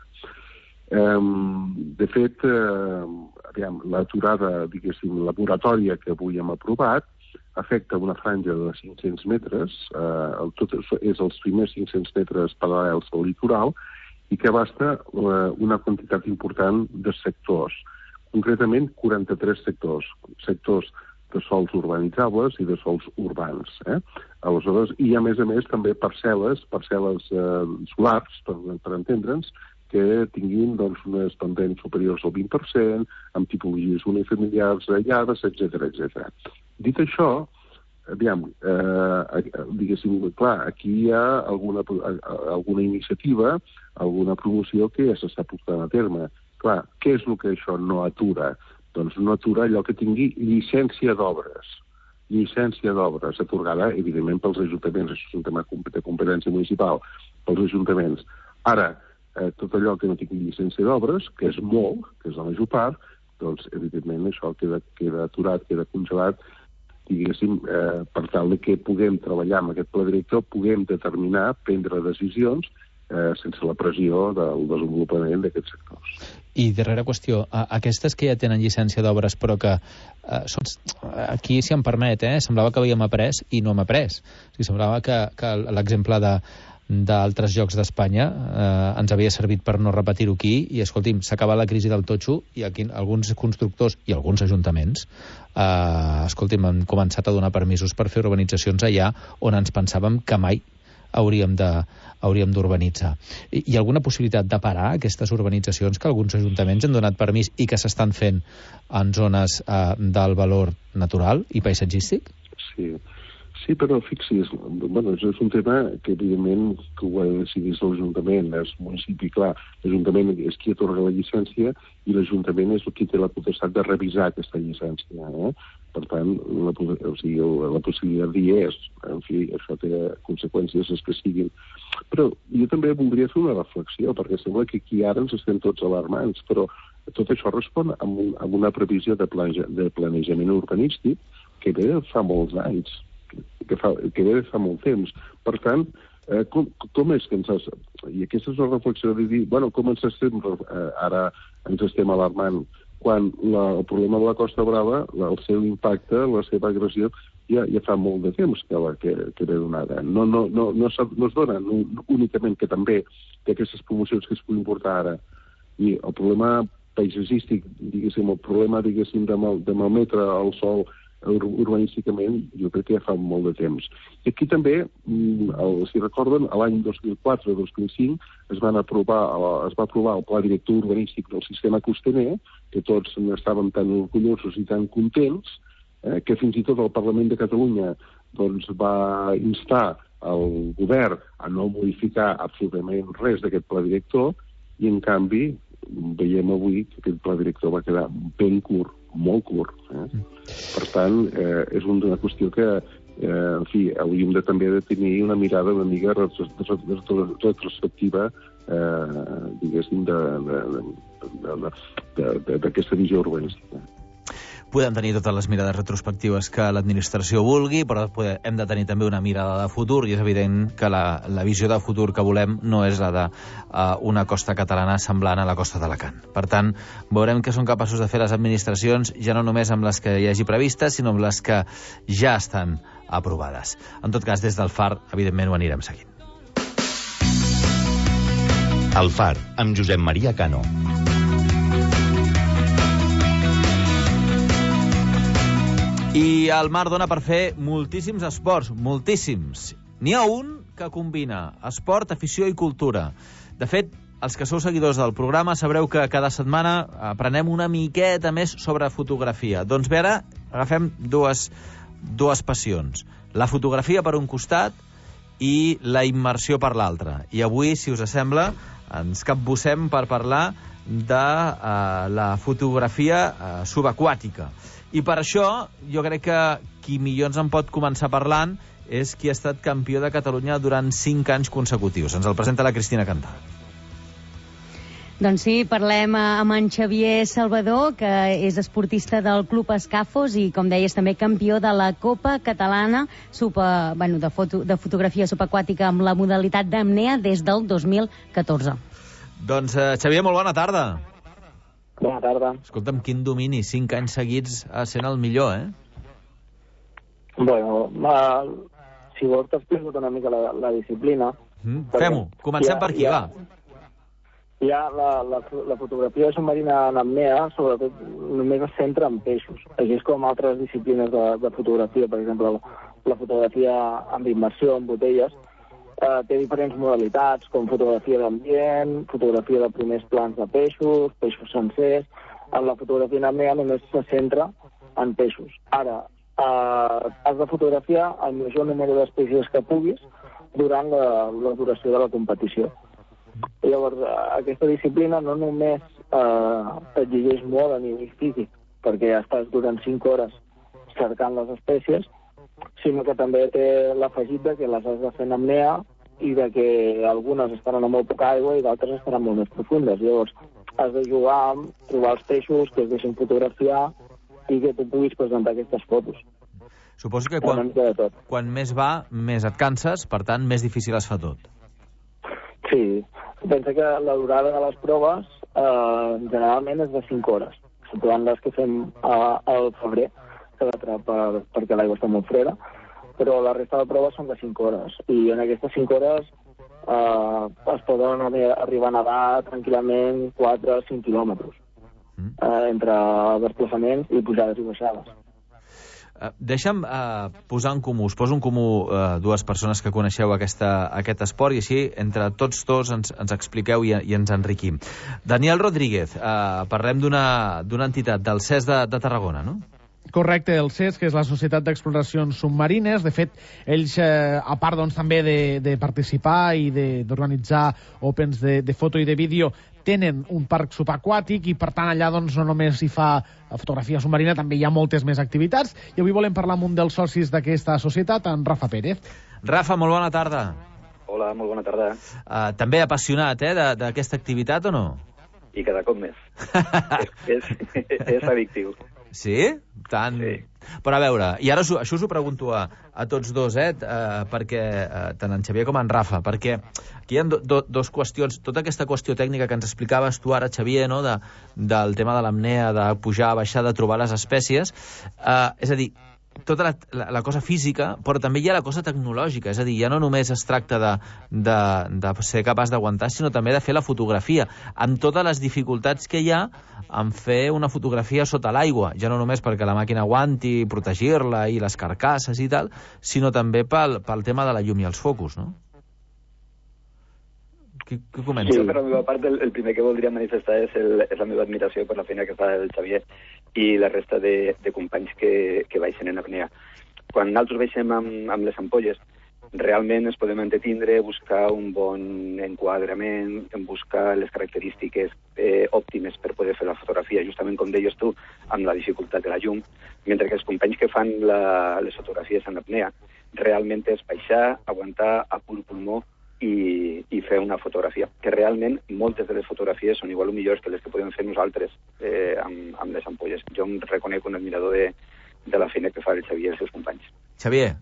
De fet, l'aturada, diguéssim, laboratòria que avui hem aprovat afecta una franja de 500 metres, és els primers 500 metres paral·lels al litoral, i que abasta una quantitat important de sectors, concretament 43 sectors de sols urbanitzables i de sols urbans. Aleshores, i a més també parcel·les solars, per entendre'ns, que tinguin unes pendents superiors al 20%, amb tipologies unifamiliars aïllades, etc. Dit això, diguéssim, clar, aquí hi ha alguna iniciativa, alguna promoció que ja s'està portant a terme. Clar, què és el que això no atura? Doncs no atura allò que tingui llicència d'obres. Llicència d'obres, atorgada, evidentment, pels ajuntaments. Això és un tema de competència municipal, pels ajuntaments. Ara, tot allò que no tingui llicència d'obres, que és molt, que és la major part, doncs, evidentment, això queda aturat, queda congelat, diguéssim, per tal que puguem treballar amb aquest pla director, puguem determinar, prendre decisions, sense la pressió del desenvolupament d'aquests sectors. I darrera qüestió, aquestes que ja tenen llicència d'obres però que aquí, si em permet, semblava que havíem après i no hem après. Semblava que l'exemple d'altres llocs d'Espanya ens havia servit per no repetir-ho aquí i, escolti'm, s'ha acabat la crisi del totxo i aquí alguns constructors i alguns ajuntaments escolti'm, han començat a donar permisos per fer urbanitzacions allà on ens pensàvem que mai hauríem d'urbanitzar. Hi ha alguna possibilitat de parar aquestes urbanitzacions que alguns ajuntaments han donat permís i que s'estan fent en zones d'alt valor natural i paisatgístic? Sí, però fixi's, és un tema que evidentment que ho ha de decidir l'Ajuntament, el municipi, clar, l'Ajuntament és qui atorga la llicència i l'Ajuntament és qui té la potestat de revisar aquesta llicència. Per tant, la possibilitat d'hi és, en fi, això té conseqüències que siguin. Però jo també voldria fer una reflexió, perquè sembla que aquí ara ens estem tots alarmants, però tot això respon a una previsió de planejament urbanístic que ve de fa molts anys, que ve de fa molt temps. Per tant, com és que ens has... I aquesta és una reflexió de dir, bueno, com ara ens estem alarmant quan el problema de la Costa Brava, el seu impacte, la seva agressió, ja fa molt de temps que ve donada. No es dona únicament que també d'aquestes promocions que es puguin portar ara. I el problema paisatgístic, diguéssim, el problema, diguéssim, de malmetre el sòl urbanísticament, jo crec que ja fa molt de temps. I aquí també, si recorden, l'any 2004-2005 es va aprovar el Pla Director Urbanístic del Sistema Costaner, que tots estàvem tan orgullosos i tan contents, que fins i tot el Parlament de Catalunya doncs, va instar el govern a no modificar absolutament res d'aquest Pla Director, i en canvi veiem avui que aquest Pla Director va quedar ben curt, molt curt. Per tant, és una qüestió que, en fi, hauríem de també de tenir una mirada una mica retrospectiva, diguéssim, d'aquesta visió urbanística. Podem tenir totes les mirades retrospectives que l'administració vulgui, però hem de tenir també una mirada de futur, i és evident que la visió de futur que volem no és la d'una costa catalana semblant a la costa d'Alacant. Per tant, veurem què són capaços de fer les administracions, ja no només amb les que hi hagi previstes, sinó amb les que ja estan aprovades. En tot cas, des del FAR, evidentment, ho anirem seguint. El FAR, amb Josep Maria Cano. I el mar dona per fer moltíssims esports, moltíssims. N'hi ha un que combina esport, afició i cultura. De fet, els que sou seguidors del programa sabreu que cada setmana aprenem una miqueta més sobre fotografia. Doncs bé, ara agafem dues passions. La fotografia per un costat i la immersió per l'altre. I avui, si us sembla, ens capbussem per parlar de la fotografia subaquàtica. I per això, jo crec que qui millor ens en pot començar parlant és qui ha estat campió de Catalunya durant 5 anys consecutius. Ens el presenta la Cristina Cantal. Doncs sí, parlem amb en Xavier Salvador, que és esportista del Club Escafos i, com deies, també campió de la Copa Catalana de fotografia subaquàtica amb la modalitat d'apnea des del 2014. Doncs, Xavier, molt bona tarda. Bona tarda. Escolta'm, quin domini, 5 anys seguits sent el millor, Bueno, si vols t'explico una mica la disciplina. Fem-ho, comencem per aquí, va. Ja la fotografia submarina en apnea, sobretot, només es centra en peixos. Així és com altres disciplines de fotografia, per exemple, la fotografia amb immersió en botelles, té diferents modalitats, com fotografia d'ambient, fotografia de primers plans de peixos sencers. En la fotografia en apnea només se centra en peixos. Ara, has de fotografiar el major número d'espècies que puguis durant la duració de la competició. I llavors, aquesta disciplina no només t'exigeix molt a nivell físic, perquè ja estàs durant 5 hores cercant les espècies, sinó que també té l'afegit que les has de fer en apnea i de que algunes estaran a molt poca aigua i d'altres estaran molt més profundes. Llavors, has de jugar amb trobar els peixos que es deixin fotografiar i que tu puguis presentar aquestes fotos. Suposo que quan més va, més et canses, per tant, més difícil es fa tot. Sí, pensa que la durada de les proves generalment és de 5 hores, exceptuant les que fem al febrer, perquè l'aigua està molt freda, però la resta de proves són de 5 hores. I en aquestes 5 hores es poden arribar a nedar tranquil·lament 4 o 5 quilòmetres entre desplaçaments i pujades i baixades. Deixa'm posar en comú, us poso en comú dues persones que coneixeu aquest esport i així entre tots dos ens expliqueu i ens enriquim. Daniel Rodríguez, parlem d'una entitat, del CES de Tarragona, no? Correcte, el CES, que és la Societat d'Exploracions Submarines. De fet, ells, a part doncs, també de participar i d'organitzar Opens de foto i de vídeo, tenen un parc subaquàtic i, per tant, allà doncs, no només hi fa fotografia submarina, també hi ha moltes més activitats. I avui volem parlar amb un dels socis d'aquesta societat, en Rafa Pérez. Rafa, molt bona tarda. Hola, molt bona tarda. També apassionat, d'aquesta activitat o no? I cada cop més. és addictiu. Sí? Tant... Sí. Però a veure, i ara això us ho pregunto a tots dos, perquè tant en Xavier com en Rafa, perquè aquí hi ha dos qüestions. Tota aquesta qüestió tècnica que ens explicaves tu ara, Xavier, no? Del tema de l'apnea, de pujar, baixar, de trobar les espècies, és a dir, tota la cosa física, però també hi ha la cosa tecnològica, és a dir, ja no només es tracta de ser capaç d'aguantar, sinó també de fer la fotografia, amb totes les dificultats que hi ha en fer una fotografia sota l'aigua, ja no només perquè la màquina aguanti, protegir-la i les carcasses i tal, sinó també pel tema de la llum i els focus, no? Qui comença? Sí, per la meva part, el primer que voldria manifestar és la meva admiració per la feina que fa el Xavier i la resta de companys que baixen en apnea. Quan nosaltres baixem amb les ampolles, realment ens podem entretindre, buscar un bon enquadrament, buscar les característiques òptimes per poder fer la fotografia, justament com deies tu, amb la dificultat de la llum, mentre que els companys que fan les fotografies en apnea realment és baixar, aguantar a pur pulmó i fer una fotografia, que realment moltes de les fotografies són igual o millors que les que podem fer nosaltres amb les ampolles. Jo em reconec un admirador de la feina que fa el Xavier i els seus companys. Xavier.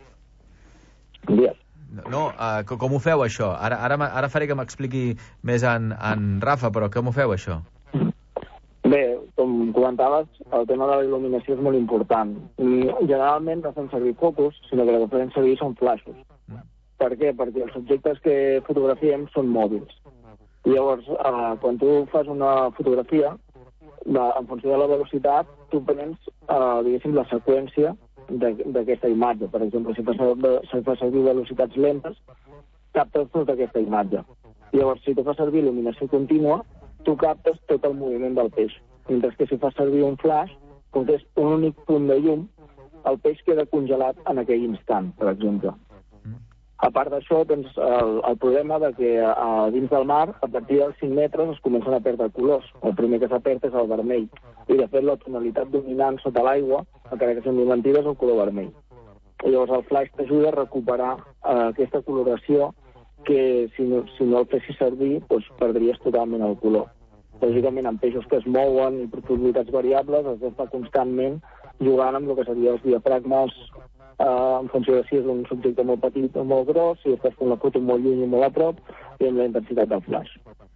Bon dia. No, com ho feu, això? Ara faré que m'expliqui més en Rafa, però com ho feu, això? Bé, com comentaves, el tema de la il·luminació és molt important. Generalment no fem servir focus, sinó que el que fem servir són flaixos. Per què? Perquè els objectes que fotografiem són mòbils. I llavors, quan tu fas una fotografia, en funció de la velocitat, tu prens, diguéssim, la seqüència d'aquesta imatge. Per exemple, si fa servir velocitats lentes, captes tota aquesta imatge. I llavors, si tu fas servir il·luminació contínua, tu captes tot el moviment del peix. Mentre que si fas servir un flash, com que és un únic punt de llum, el peix queda congelat en aquell instant, per exemple. A part d'això, tens el problema de que dins del mar, a partir dels 5 metres, es comencen a perdre colors. El primer que s'ha perd és el vermell. I, de fet, la tonalitat dominant sota l'aigua, encara que sembli mentida, és el color vermell. I llavors el flash t'ajuda a recuperar aquesta coloració que, si no el fessis servir, doncs perdries totalment el color. Lògicament, amb peixos que es mouen i profunditats variables, has d'estar constantment jugant amb el que serien els diafragmes, en funció de si és un subjecte molt petit o molt gros, si estàs fent la foto molt lluny i molt a prop, i amb la intensitat del flash.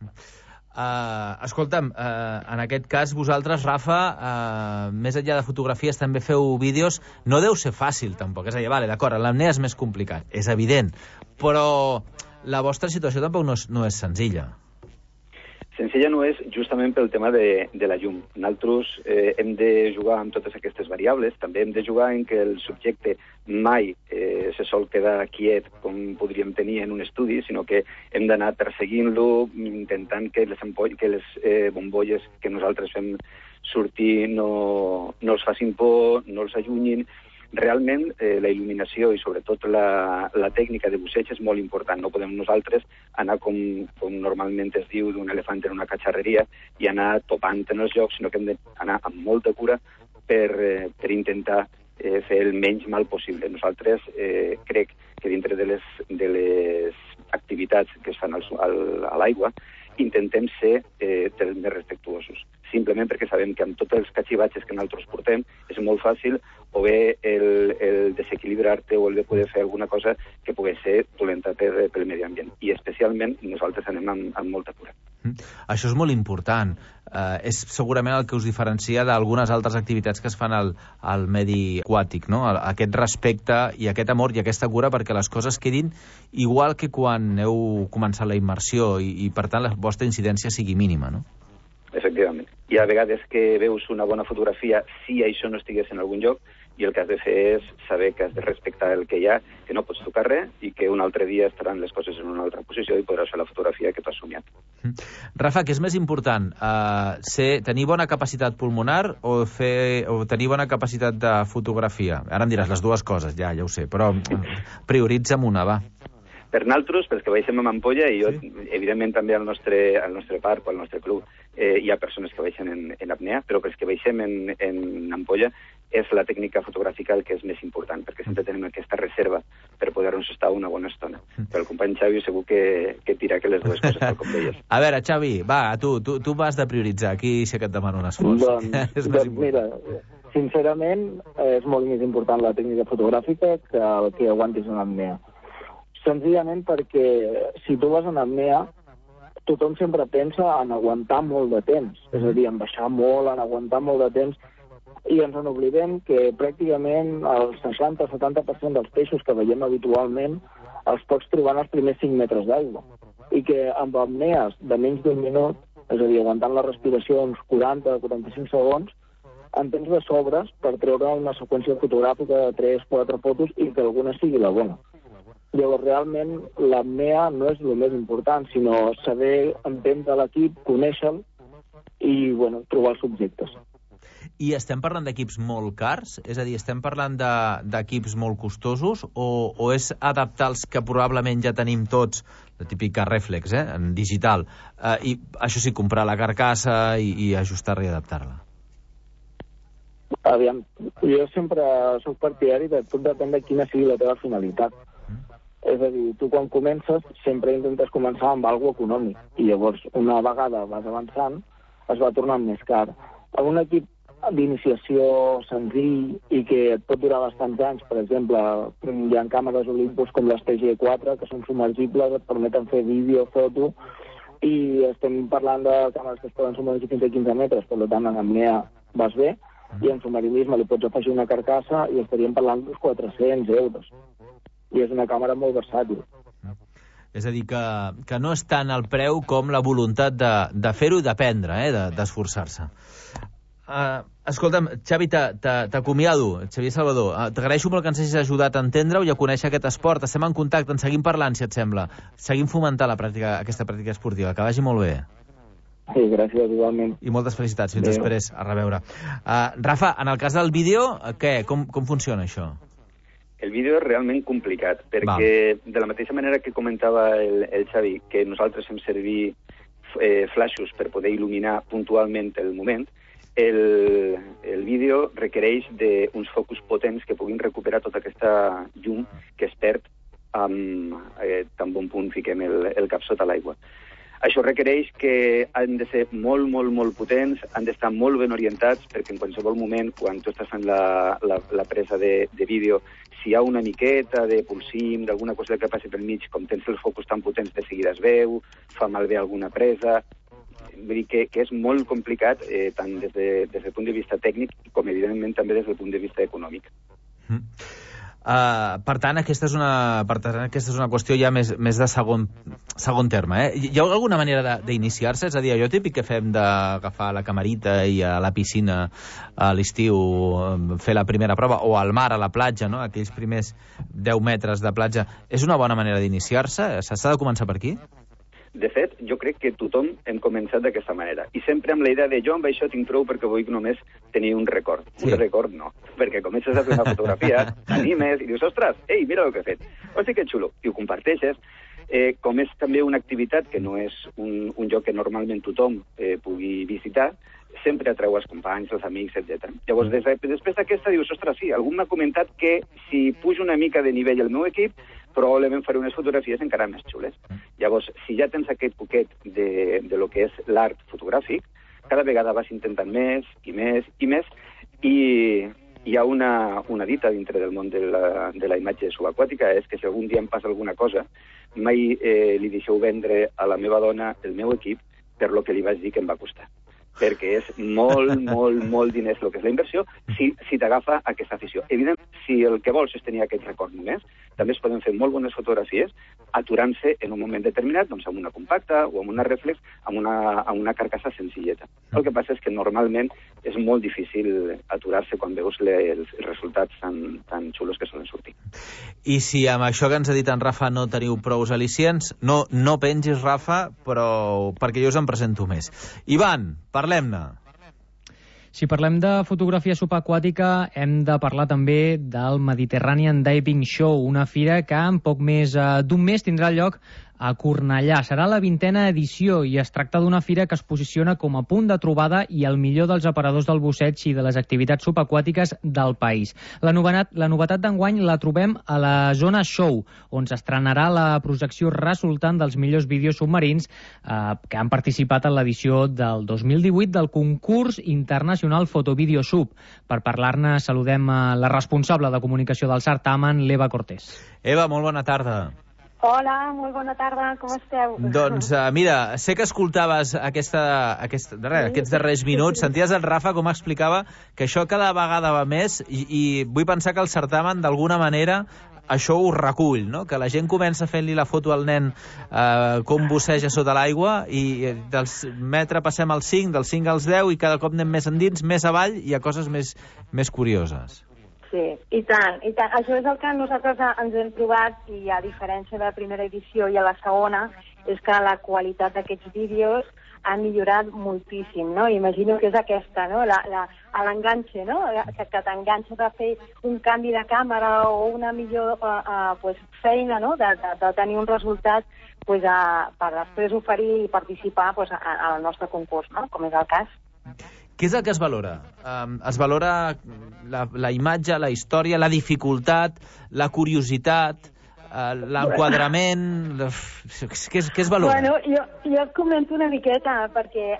Escolta'm, en aquest cas vosaltres, Rafa, més enllà de fotografies també feu vídeos. No deu ser fàcil, tampoc. És a dir, vale, d'acord, l'apnea és més complicat, és evident, però la vostra situació tampoc no és senzilla. Senzilla no és justament pel tema de la llum. Nosaltres hem de jugar amb totes aquestes variables, també hem de jugar en que el subjecte mai se sol quedar quiet com podríem tenir en un estudi, sinó que hem d'anar perseguint-lo, intentant que les bombolles que nosaltres fem sortir no els facin por, no els allunyin. Realment, la il·luminació i sobretot la tècnica de busseig és molt important. No podem nosaltres anar com normalment es diu d'un elefant en una catxarreria i anar topant en els llocs, sinó que hem d'anar amb molta cura per intentar fer el menys mal possible. Nosaltres crec que dintre de les activitats que es fan a l'aigua intentem ser més respectuosos. Simplement perquè sabem que amb tots els catxivatges que nosaltres portem és molt fàcil o bé el desequilibrar-te o el de poder fer alguna cosa que pugui ser dolenta pel medi ambient. I especialment nosaltres anem amb molta cura. Això és molt important. És segurament el que us diferencia d'algunes altres activitats que es fan al medi aquàtic, no? Aquest respecte i aquest amor i aquesta cura perquè les coses quedin igual que quan heu començat la immersió i per tant la vostra incidència sigui mínima, no? Efectivament. Hi ha vegades que veus una bona fotografia si això no estigués en algun lloc i el que has de fer és saber que has de respectar el que hi ha, que no pots tocar res i que un altre dia estaran les coses en una altra posició i podràs fer la fotografia que t'has somiat. Rafa, què és més important? Tenir bona capacitat pulmonar o tenir bona capacitat de fotografia? Ara em diràs les dues coses, ja ho sé, però prioritza'm una, va. Per nosaltres, pels que baixem amb ampolla, i jo, evidentment també al nostre parc o al nostre club hi ha persones que baixen en apnea, però pels que baixem en ampolla és la tècnica fotogràfica el que és més important, perquè sempre tenim aquesta reserva per poder-nos estar una bona estona. Però el company Xavi segur que tira que les dues coses, tal com deies. A veure, Xavi, va, tu vas de prioritzar. Aquí sí que et demano un esforç. Doncs mira, sincerament, és molt més important la tècnica fotogràfica que el que aguantis en apnea. Senzillament perquè si tu vas en apnea, tothom sempre pensa en aguantar molt de temps, és a dir, en baixar molt, en aguantar molt de temps, i ens en oblidem que pràcticament el 60-70% dels peixos que veiem habitualment els pots trobar en els primers 5 metres d'aigua, i que amb apnees de menys d'un minut, és a dir, aguantant la respiració uns 40-45 segons, en tens de sobres per treure una seqüència fotogràfica de 3-4 fotos i que alguna sigui la bona. Llavors, realment, l'apnea no és el més important, sinó saber entendre l'equip, conèixer-lo i, bueno, trobar els objectes. I estem parlant d'equips molt cars? És a dir, estem parlant d'equips molt costosos o és adaptar els que probablement ja tenim tots, la típica reflex, en digital, i això sí, comprar la carcassa i ajustar-la i adaptar-la? Aviam, jo sempre soc partidari de tot depèn de quina sigui la teva finalitat. És a dir, tu quan comences sempre intentes començar amb alguna econòmic i llavors una vegada vas avançant es va tornant més car. Amb un equip d'iniciació senzill i que et pot durar bastants anys, per exemple, hi ha càmeres Olympus com les TG4 que són submergibles, et permeten fer vídeo, foto, i estem parlant de càmeres que es poden submergir fins a 15 metres, per tant en apnea vas bé, i en submarinisme li pots afegir una carcassa i estaríem parlant d'uns 400 euros. I és una càmera molt versàtil. És a dir, que no és tant el preu com la voluntat de fer-ho i d'aprendre, d'esforçar-se. Escolta'm, Xavi, t'acomiado, Xavier Salvador. T'agraeixo molt que ens hagis ajudat a entendre-ho i a conèixer aquest esport. Estem en contacte, en seguim parlant, si et sembla. Seguim fomentant aquesta pràctica esportiva. Que vagi molt bé. Sí, gràcies, igualment. I moltes felicitats. Fins després. A reveure. Rafa, en el cas del vídeo, què? Com funciona això? El vídeo és realment complicat, perquè de la mateixa manera que comentava el Xavi, que nosaltres fem servir flaixos per poder il·luminar puntualment el moment, el vídeo requereix d'uns focus potents que puguin recuperar tota aquesta llum que es perd amb tan bon punt fiquem el cap sota l'aigua. Això requereix que han de ser molt, molt, molt potents, han d'estar molt ben orientats, perquè en qualsevol moment, quan tu estàs fent la presa de vídeo, si hi ha una miqueta de pulsim, d'alguna cosa que passi pel mig, com tens els focus tan potents, de seguida es veu, fa malbé alguna presa. Vull dir que és molt complicat, tant des del punt de vista tècnic com, evidentment, també des del punt de vista econòmic. Per tant, aquesta és una qüestió ja més de segon terme. Hi ha alguna manera d'iniciar-se? És a dir, allò típic que fem d'agafar la camarita i a la piscina a l'estiu fer la primera prova, o al mar, a la platja, no? Aquells primers 10 metres de platja. És una bona manera d'iniciar-se? S'ha de començar per aquí? De fet, jo crec que tothom hem començat d'aquesta manera. I sempre amb la idea de jo amb això tinc prou perquè vull només tenir un record. Sí. Un record no, perquè comences a fer una fotografia, t'animes i dius, ostres, ei, mira el que he fet. Hosti, que xulo. I ho comparteixes. Com és també una activitat que no és un lloc que normalment tothom pugui visitar, sempre atreu els companys, els amics, etc. Llavors, després d'aquesta dius, ostres, sí, algú m'ha comentat que si pujo una mica de nivell al meu equip, probablement faré unes fotografies encara més xules. Llavors, si ja tens aquest poquet de lo que és l'art fotogràfic, cada vegada vas intentant més i més i més, i hi ha una dita dintre del món de la imatge subaquàtica, és que si algun dia em passa alguna cosa, mai li deixeu vendre a la meva dona el meu equip per lo que li vaig dir que em va costar. Perquè és molt, molt, molt diners el que és la inversió si t'agafa aquesta afició. Evidentment, si el que vols és tenir aquest record només, també es poden fer molt bones fotografies aturant-se en un moment determinat, doncs amb una compacta o amb una reflex, amb una carcassa senzilleta. El que passa és que normalment és molt difícil aturar-se quan veus els resultats tan xulos que solen sortir. I si amb això que ens ha dit en Rafa no teniu prous al·licients, no pengis, Rafa, però perquè jo us en presento més. Ivan, parlem-ne. Si parlem de fotografia subaquàtica, hem de parlar també del Mediterranean Diving Show, una fira que en poc més d'un mes tindrà lloc a Cornellà. Serà la 20a edició i es tracta d'una fira que es posiciona com a punt de trobada i el millor dels aparadors del busseig i de les activitats subaquàtiques del país. La novetat d'enguany la trobem a la zona show, on s'estrenarà la projecció resultant dels millors vídeos submarins que han participat en l'edició del 2018 del concurs internacional Fotovideo Sub. Per parlar-ne saludem la responsable de comunicació del certamen, l'Eva Cortés. Eva, molt bona tarda. Hola, molt bona tarda, com esteu? Doncs mira, sé que escoltaves aquests darrers minuts, senties el Rafa com explicava que això cada vegada va més i vull pensar que el certamen d'alguna manera això ho recull, no? Que la gent comença fent-li la foto al nen com busseja sota l'aigua i del metre passem al 5, del 5 als 10 i cada cop anem més endins, més avall i a coses més curioses. Sí, i tant, i tant. Això és el que nosaltres ens hem trobat i a diferència de la primera edició i a la segona és que la qualitat d'aquests vídeos ha millorat moltíssim, no? Imagino que és aquesta, no? L'enganxe, no? Que t'enganxa de fer un canvi de càmera o una millor feina, no? De tenir un resultat per després oferir i participar al nostre concurs, no? Com és el cas. Què és el que es valora? Es valora la imatge, la història, la dificultat, la curiositat, l'enquadrament... Què es valora? Bueno, jo et comento una miqueta, perquè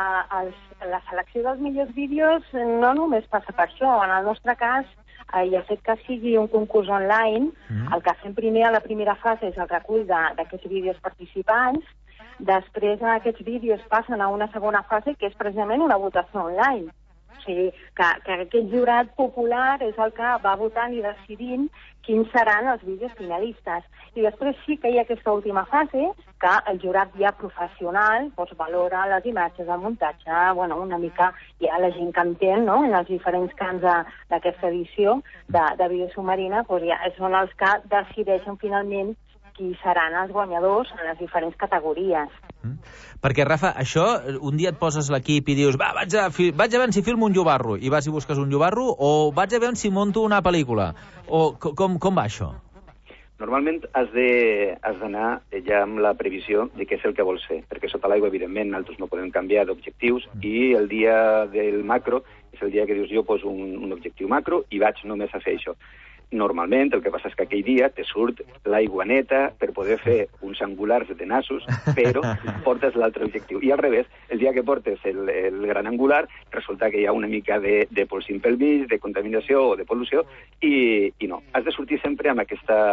la selecció dels millors vídeos no només passa per això. En el nostre cas, i el fet que sigui un concurs online, el que fem primer a la primera fase és el recull d'aquests vídeos participants. Després aquests vídeos passen a una segona fase que és precisament una votació online. O sigui, que aquest jurat popular és el que va votant i decidint quins seran els vídeos finalistes. I després sí que hi ha aquesta última fase que el jurat ja professional valora les imatges, el muntatge, una mica ja la gent que entén, no?, en els diferents camps d'aquesta edició de Vídeo Submarina, ja són els que decideixen finalment qui seran els guanyadors en les diferents categories. Perquè, Rafa, això, un dia et poses l'equip i dius vaig a veure si filmo un llobarro, i vas i busques un llobarro, o vaig a veure si monto una pel·lícula, o com va això? Normalment has d'anar ja amb la previsió de què és el que vols fer, perquè sota l'aigua, evidentment, nosaltres no podem canviar d'objectius, i el dia del macro és el dia que dius jo poso un objectiu macro i vaig només a fer això. Normalment, el que passa és que aquell dia te surt l'aigua neta per poder fer uns angulars de nassos, però portes l'altre objectiu. I al revés, el dia que portes el gran angular, resulta que hi ha una mica de polsim pel mig, de contaminació o de pol·lució, i no. Has de sortir sempre amb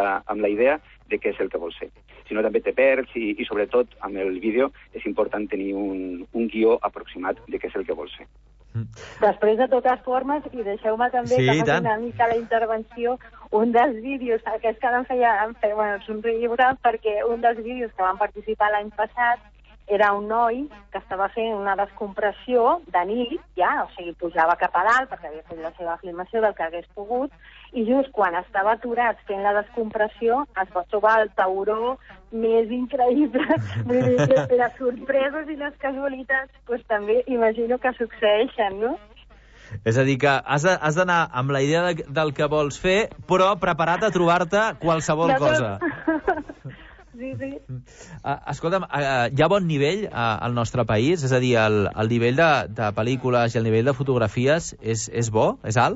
la idea de què és el que vols fer. Si no, també te perds i sobretot, amb el vídeo, és important tenir un guió aproximat de què és el que vols fer. Després, de totes formes, i deixeu-me també que faci una mica la intervenció, un dels vídeos, que és que em feia somriure, perquè un dels vídeos que van participar l'any passat era un noi que estava fent una descompressió de nit, ja, o sigui, pujava cap a dalt perquè havia fet la seva filmació del que hagués pogut, i just quan estava aturat fent la descompressió es va trobar el tauró més increïble. Vull dir que les sorpreses i les casualitats doncs també imagino que succeeixen, no? És a dir, que has d'anar amb la idea del que vols fer, però preparat a trobar-te qualsevol cosa. Sí, sí. Escolta'm, hi ha bon nivell al nostre país? És a dir, el nivell de pel·lícules i el nivell de fotografies és bo? És alt?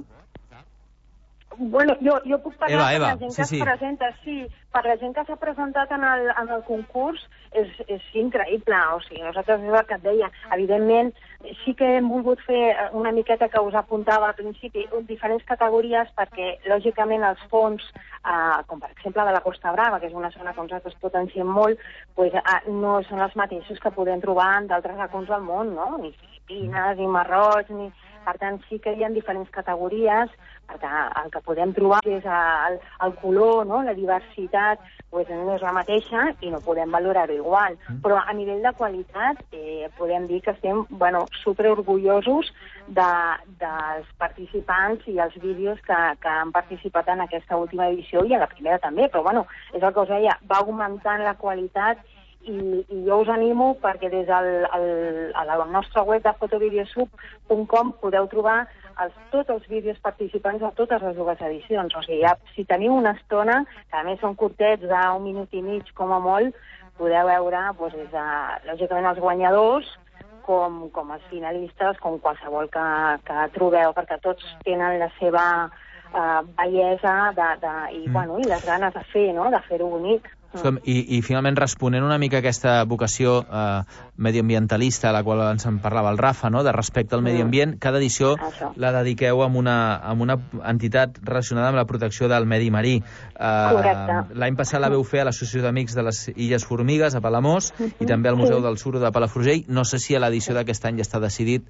Bueno, jo puc parlar Eva, per la gent que es presenta, sí. Per la gent que s'ha presentat en el concurs és increïble. O sigui, nosaltres és el que et deia. Evidentment, sí que hem volgut fer una miqueta que us apuntava al principi, diferents categories, perquè, lògicament, els fons, com per exemple de la Costa Brava, que és una zona que nosaltres potenciem molt, no són els mateixos que podem trobar en d'altres racons del món, no? Ni Filipines, ni Marroig, ni... Per tant, sí que hi ha diferents categories, perquè el que podem trobar és el color, no? La diversitat, no és la mateixa i no podem valorar-ho igual. Però a nivell de qualitat podem dir que estem superorgullosos dels participants i els vídeos que han participat en aquesta última edició i a la primera també, però és el que us deia, va augmentant la qualitat. I jo us animo perquè des a la nostra web de fotovideosub.com podeu trobar tots els vídeos participants de totes les dues edicions. O sigui, si teniu una estona, que a més són curtets d'un minut i mig com a molt, poder veure, doncs, lògicament, els guanyadors, com els finalistes, com qualsevol que trobeu, perquè tots tenen la seva bellesa i les ganes de fer, no?, de fer-ho bonic. I finalment, responent una mica a aquesta vocació medioambientalista a la qual ens en parlava el Rafa, no?, de respecte al medi ambient, cada edició la dediqueu a una entitat relacionada amb la protecció del medi marí. Correcte. L'any passat la veu fer a l'Associació d'Amics de les Illes Formigues, a Palamós, i també al Museu del Suro de Palafrugell. No sé si a l'edició d'aquest any ja està decidit.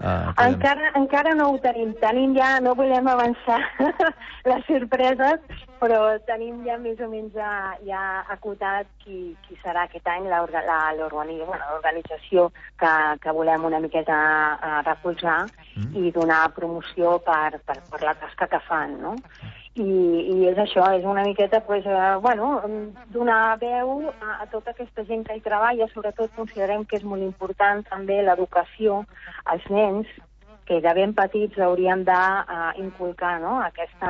Encara no ho tenim. Tenim ja, no volem avançar les sorpreses, però tenim ja més o menys ja acotat qui serà aquest any l'organització que volem una miqueta recolzar i donar promoció per la tasca que fan, no? I és això, és una miqueta donar veu a tota aquesta gent que hi treballa. Sobretot considerem que és molt important també l'educació als nens, que de ben petits hauríem d'inculcar, no?, aquest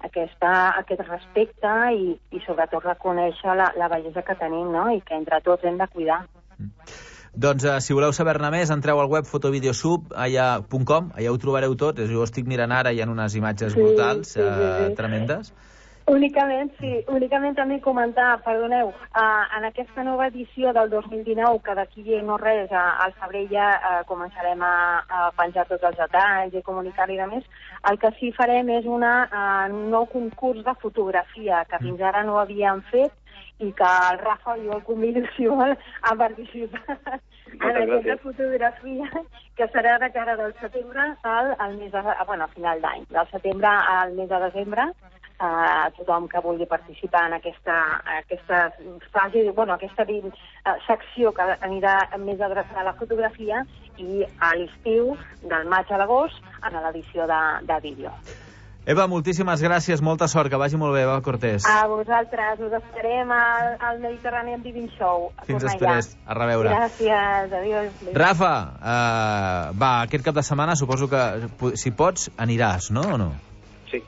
respecte i sobretot reconèixer la bellesa que tenim, no?, i que entre tots hem de cuidar. Doncs, si voleu saber-ne més, entreu al web fotovideosub.com, allà ho trobareu tot. Jo ho estic mirant ara, hi ha unes imatges brutals, tremendes. Únicament també comentar, perdoneu, en aquesta nova edició del 2019, que d'aquí no res, al febrer ja començarem a penjar tots els detalls i comunicar-hi de més, el que sí farem és un nou concurs de fotografia, que fins ara no havíem fet, i que el Rafa, jo el convido, si vol, a participar en aquesta fotografia, que serà de cara del setembre al final d'any. Del setembre al mes de desembre, tothom que vulgui participar en aquesta fase, aquesta secció que anirà més adreçada a la fotografia, i a l'estiu, del maig a l'agost, en l'edició de vídeo. Eva, moltíssimes gràcies, molta sort, que vagi molt bé, Eva Cortés. A vosaltres, us esperem al Mediterranean Diving Show. Fins després, a reveure. Gràcies, adiós. Rafa, aquest cap de setmana suposo que, si pots, aniràs, no o no? Sí,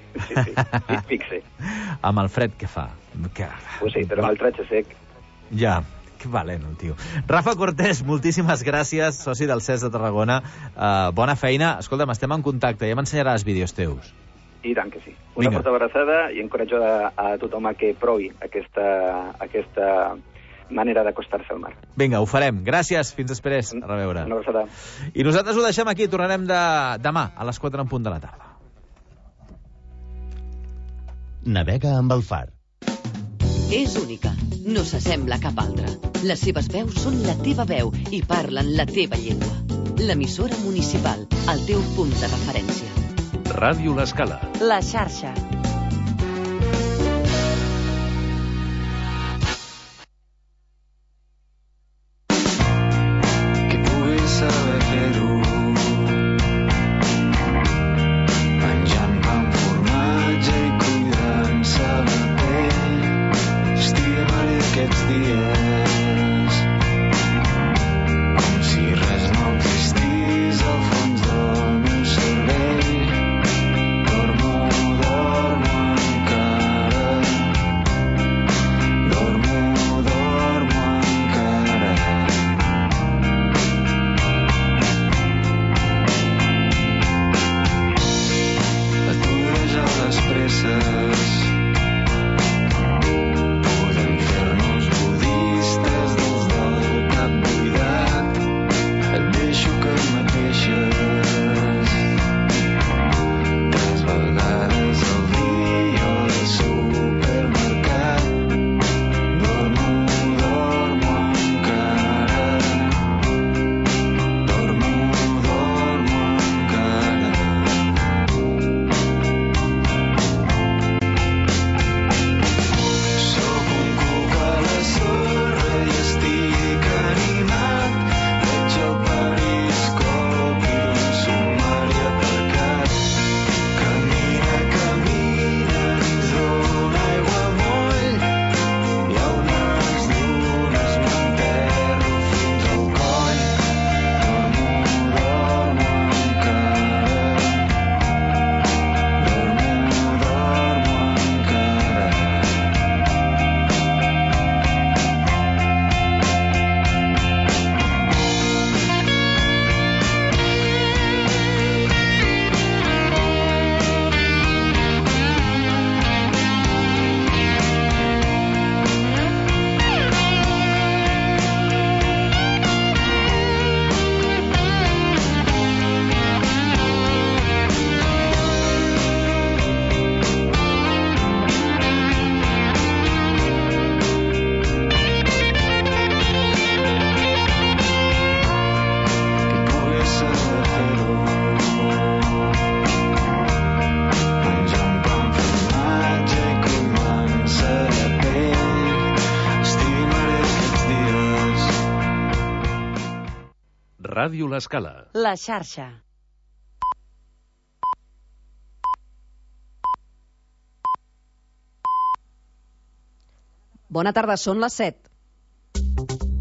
fixe. Amb el fred que fa. Pues sí, però amb el tratge sec. Ja, que valent el tio. Rafa Cortés, moltíssimes gràcies, soci del CES de Tarragona. Bona feina. Escolta'm, estem en contacte, ja m'ensenyaràs vídeos teus. I tant que sí. Una forta abraçada i encoratjo a tothom a que provi aquesta manera d'acostar-se al mar. Vinga, ho farem. Gràcies, fins després. A reveure. Una abraçada. I nosaltres ho deixem aquí, tornarem demà a les 4 en punt de la tarda. Navega amb el Far. És única, no s'assembla a cap altra. Les seves veus són la teva veu i parlen la teva llengua. L'emissora municipal, el teu punt de referència. Ràdio L'Escala. La xarxa. Que pugui saber fer-ho, menjant pa amb formatge i cuidant-se la pell. Estimaré aquests dies com si res no existís al fons del meu cervell. Podem fer-nos budistes Ràdio L'Escala. La xarxa. Bona tarda, són les 7.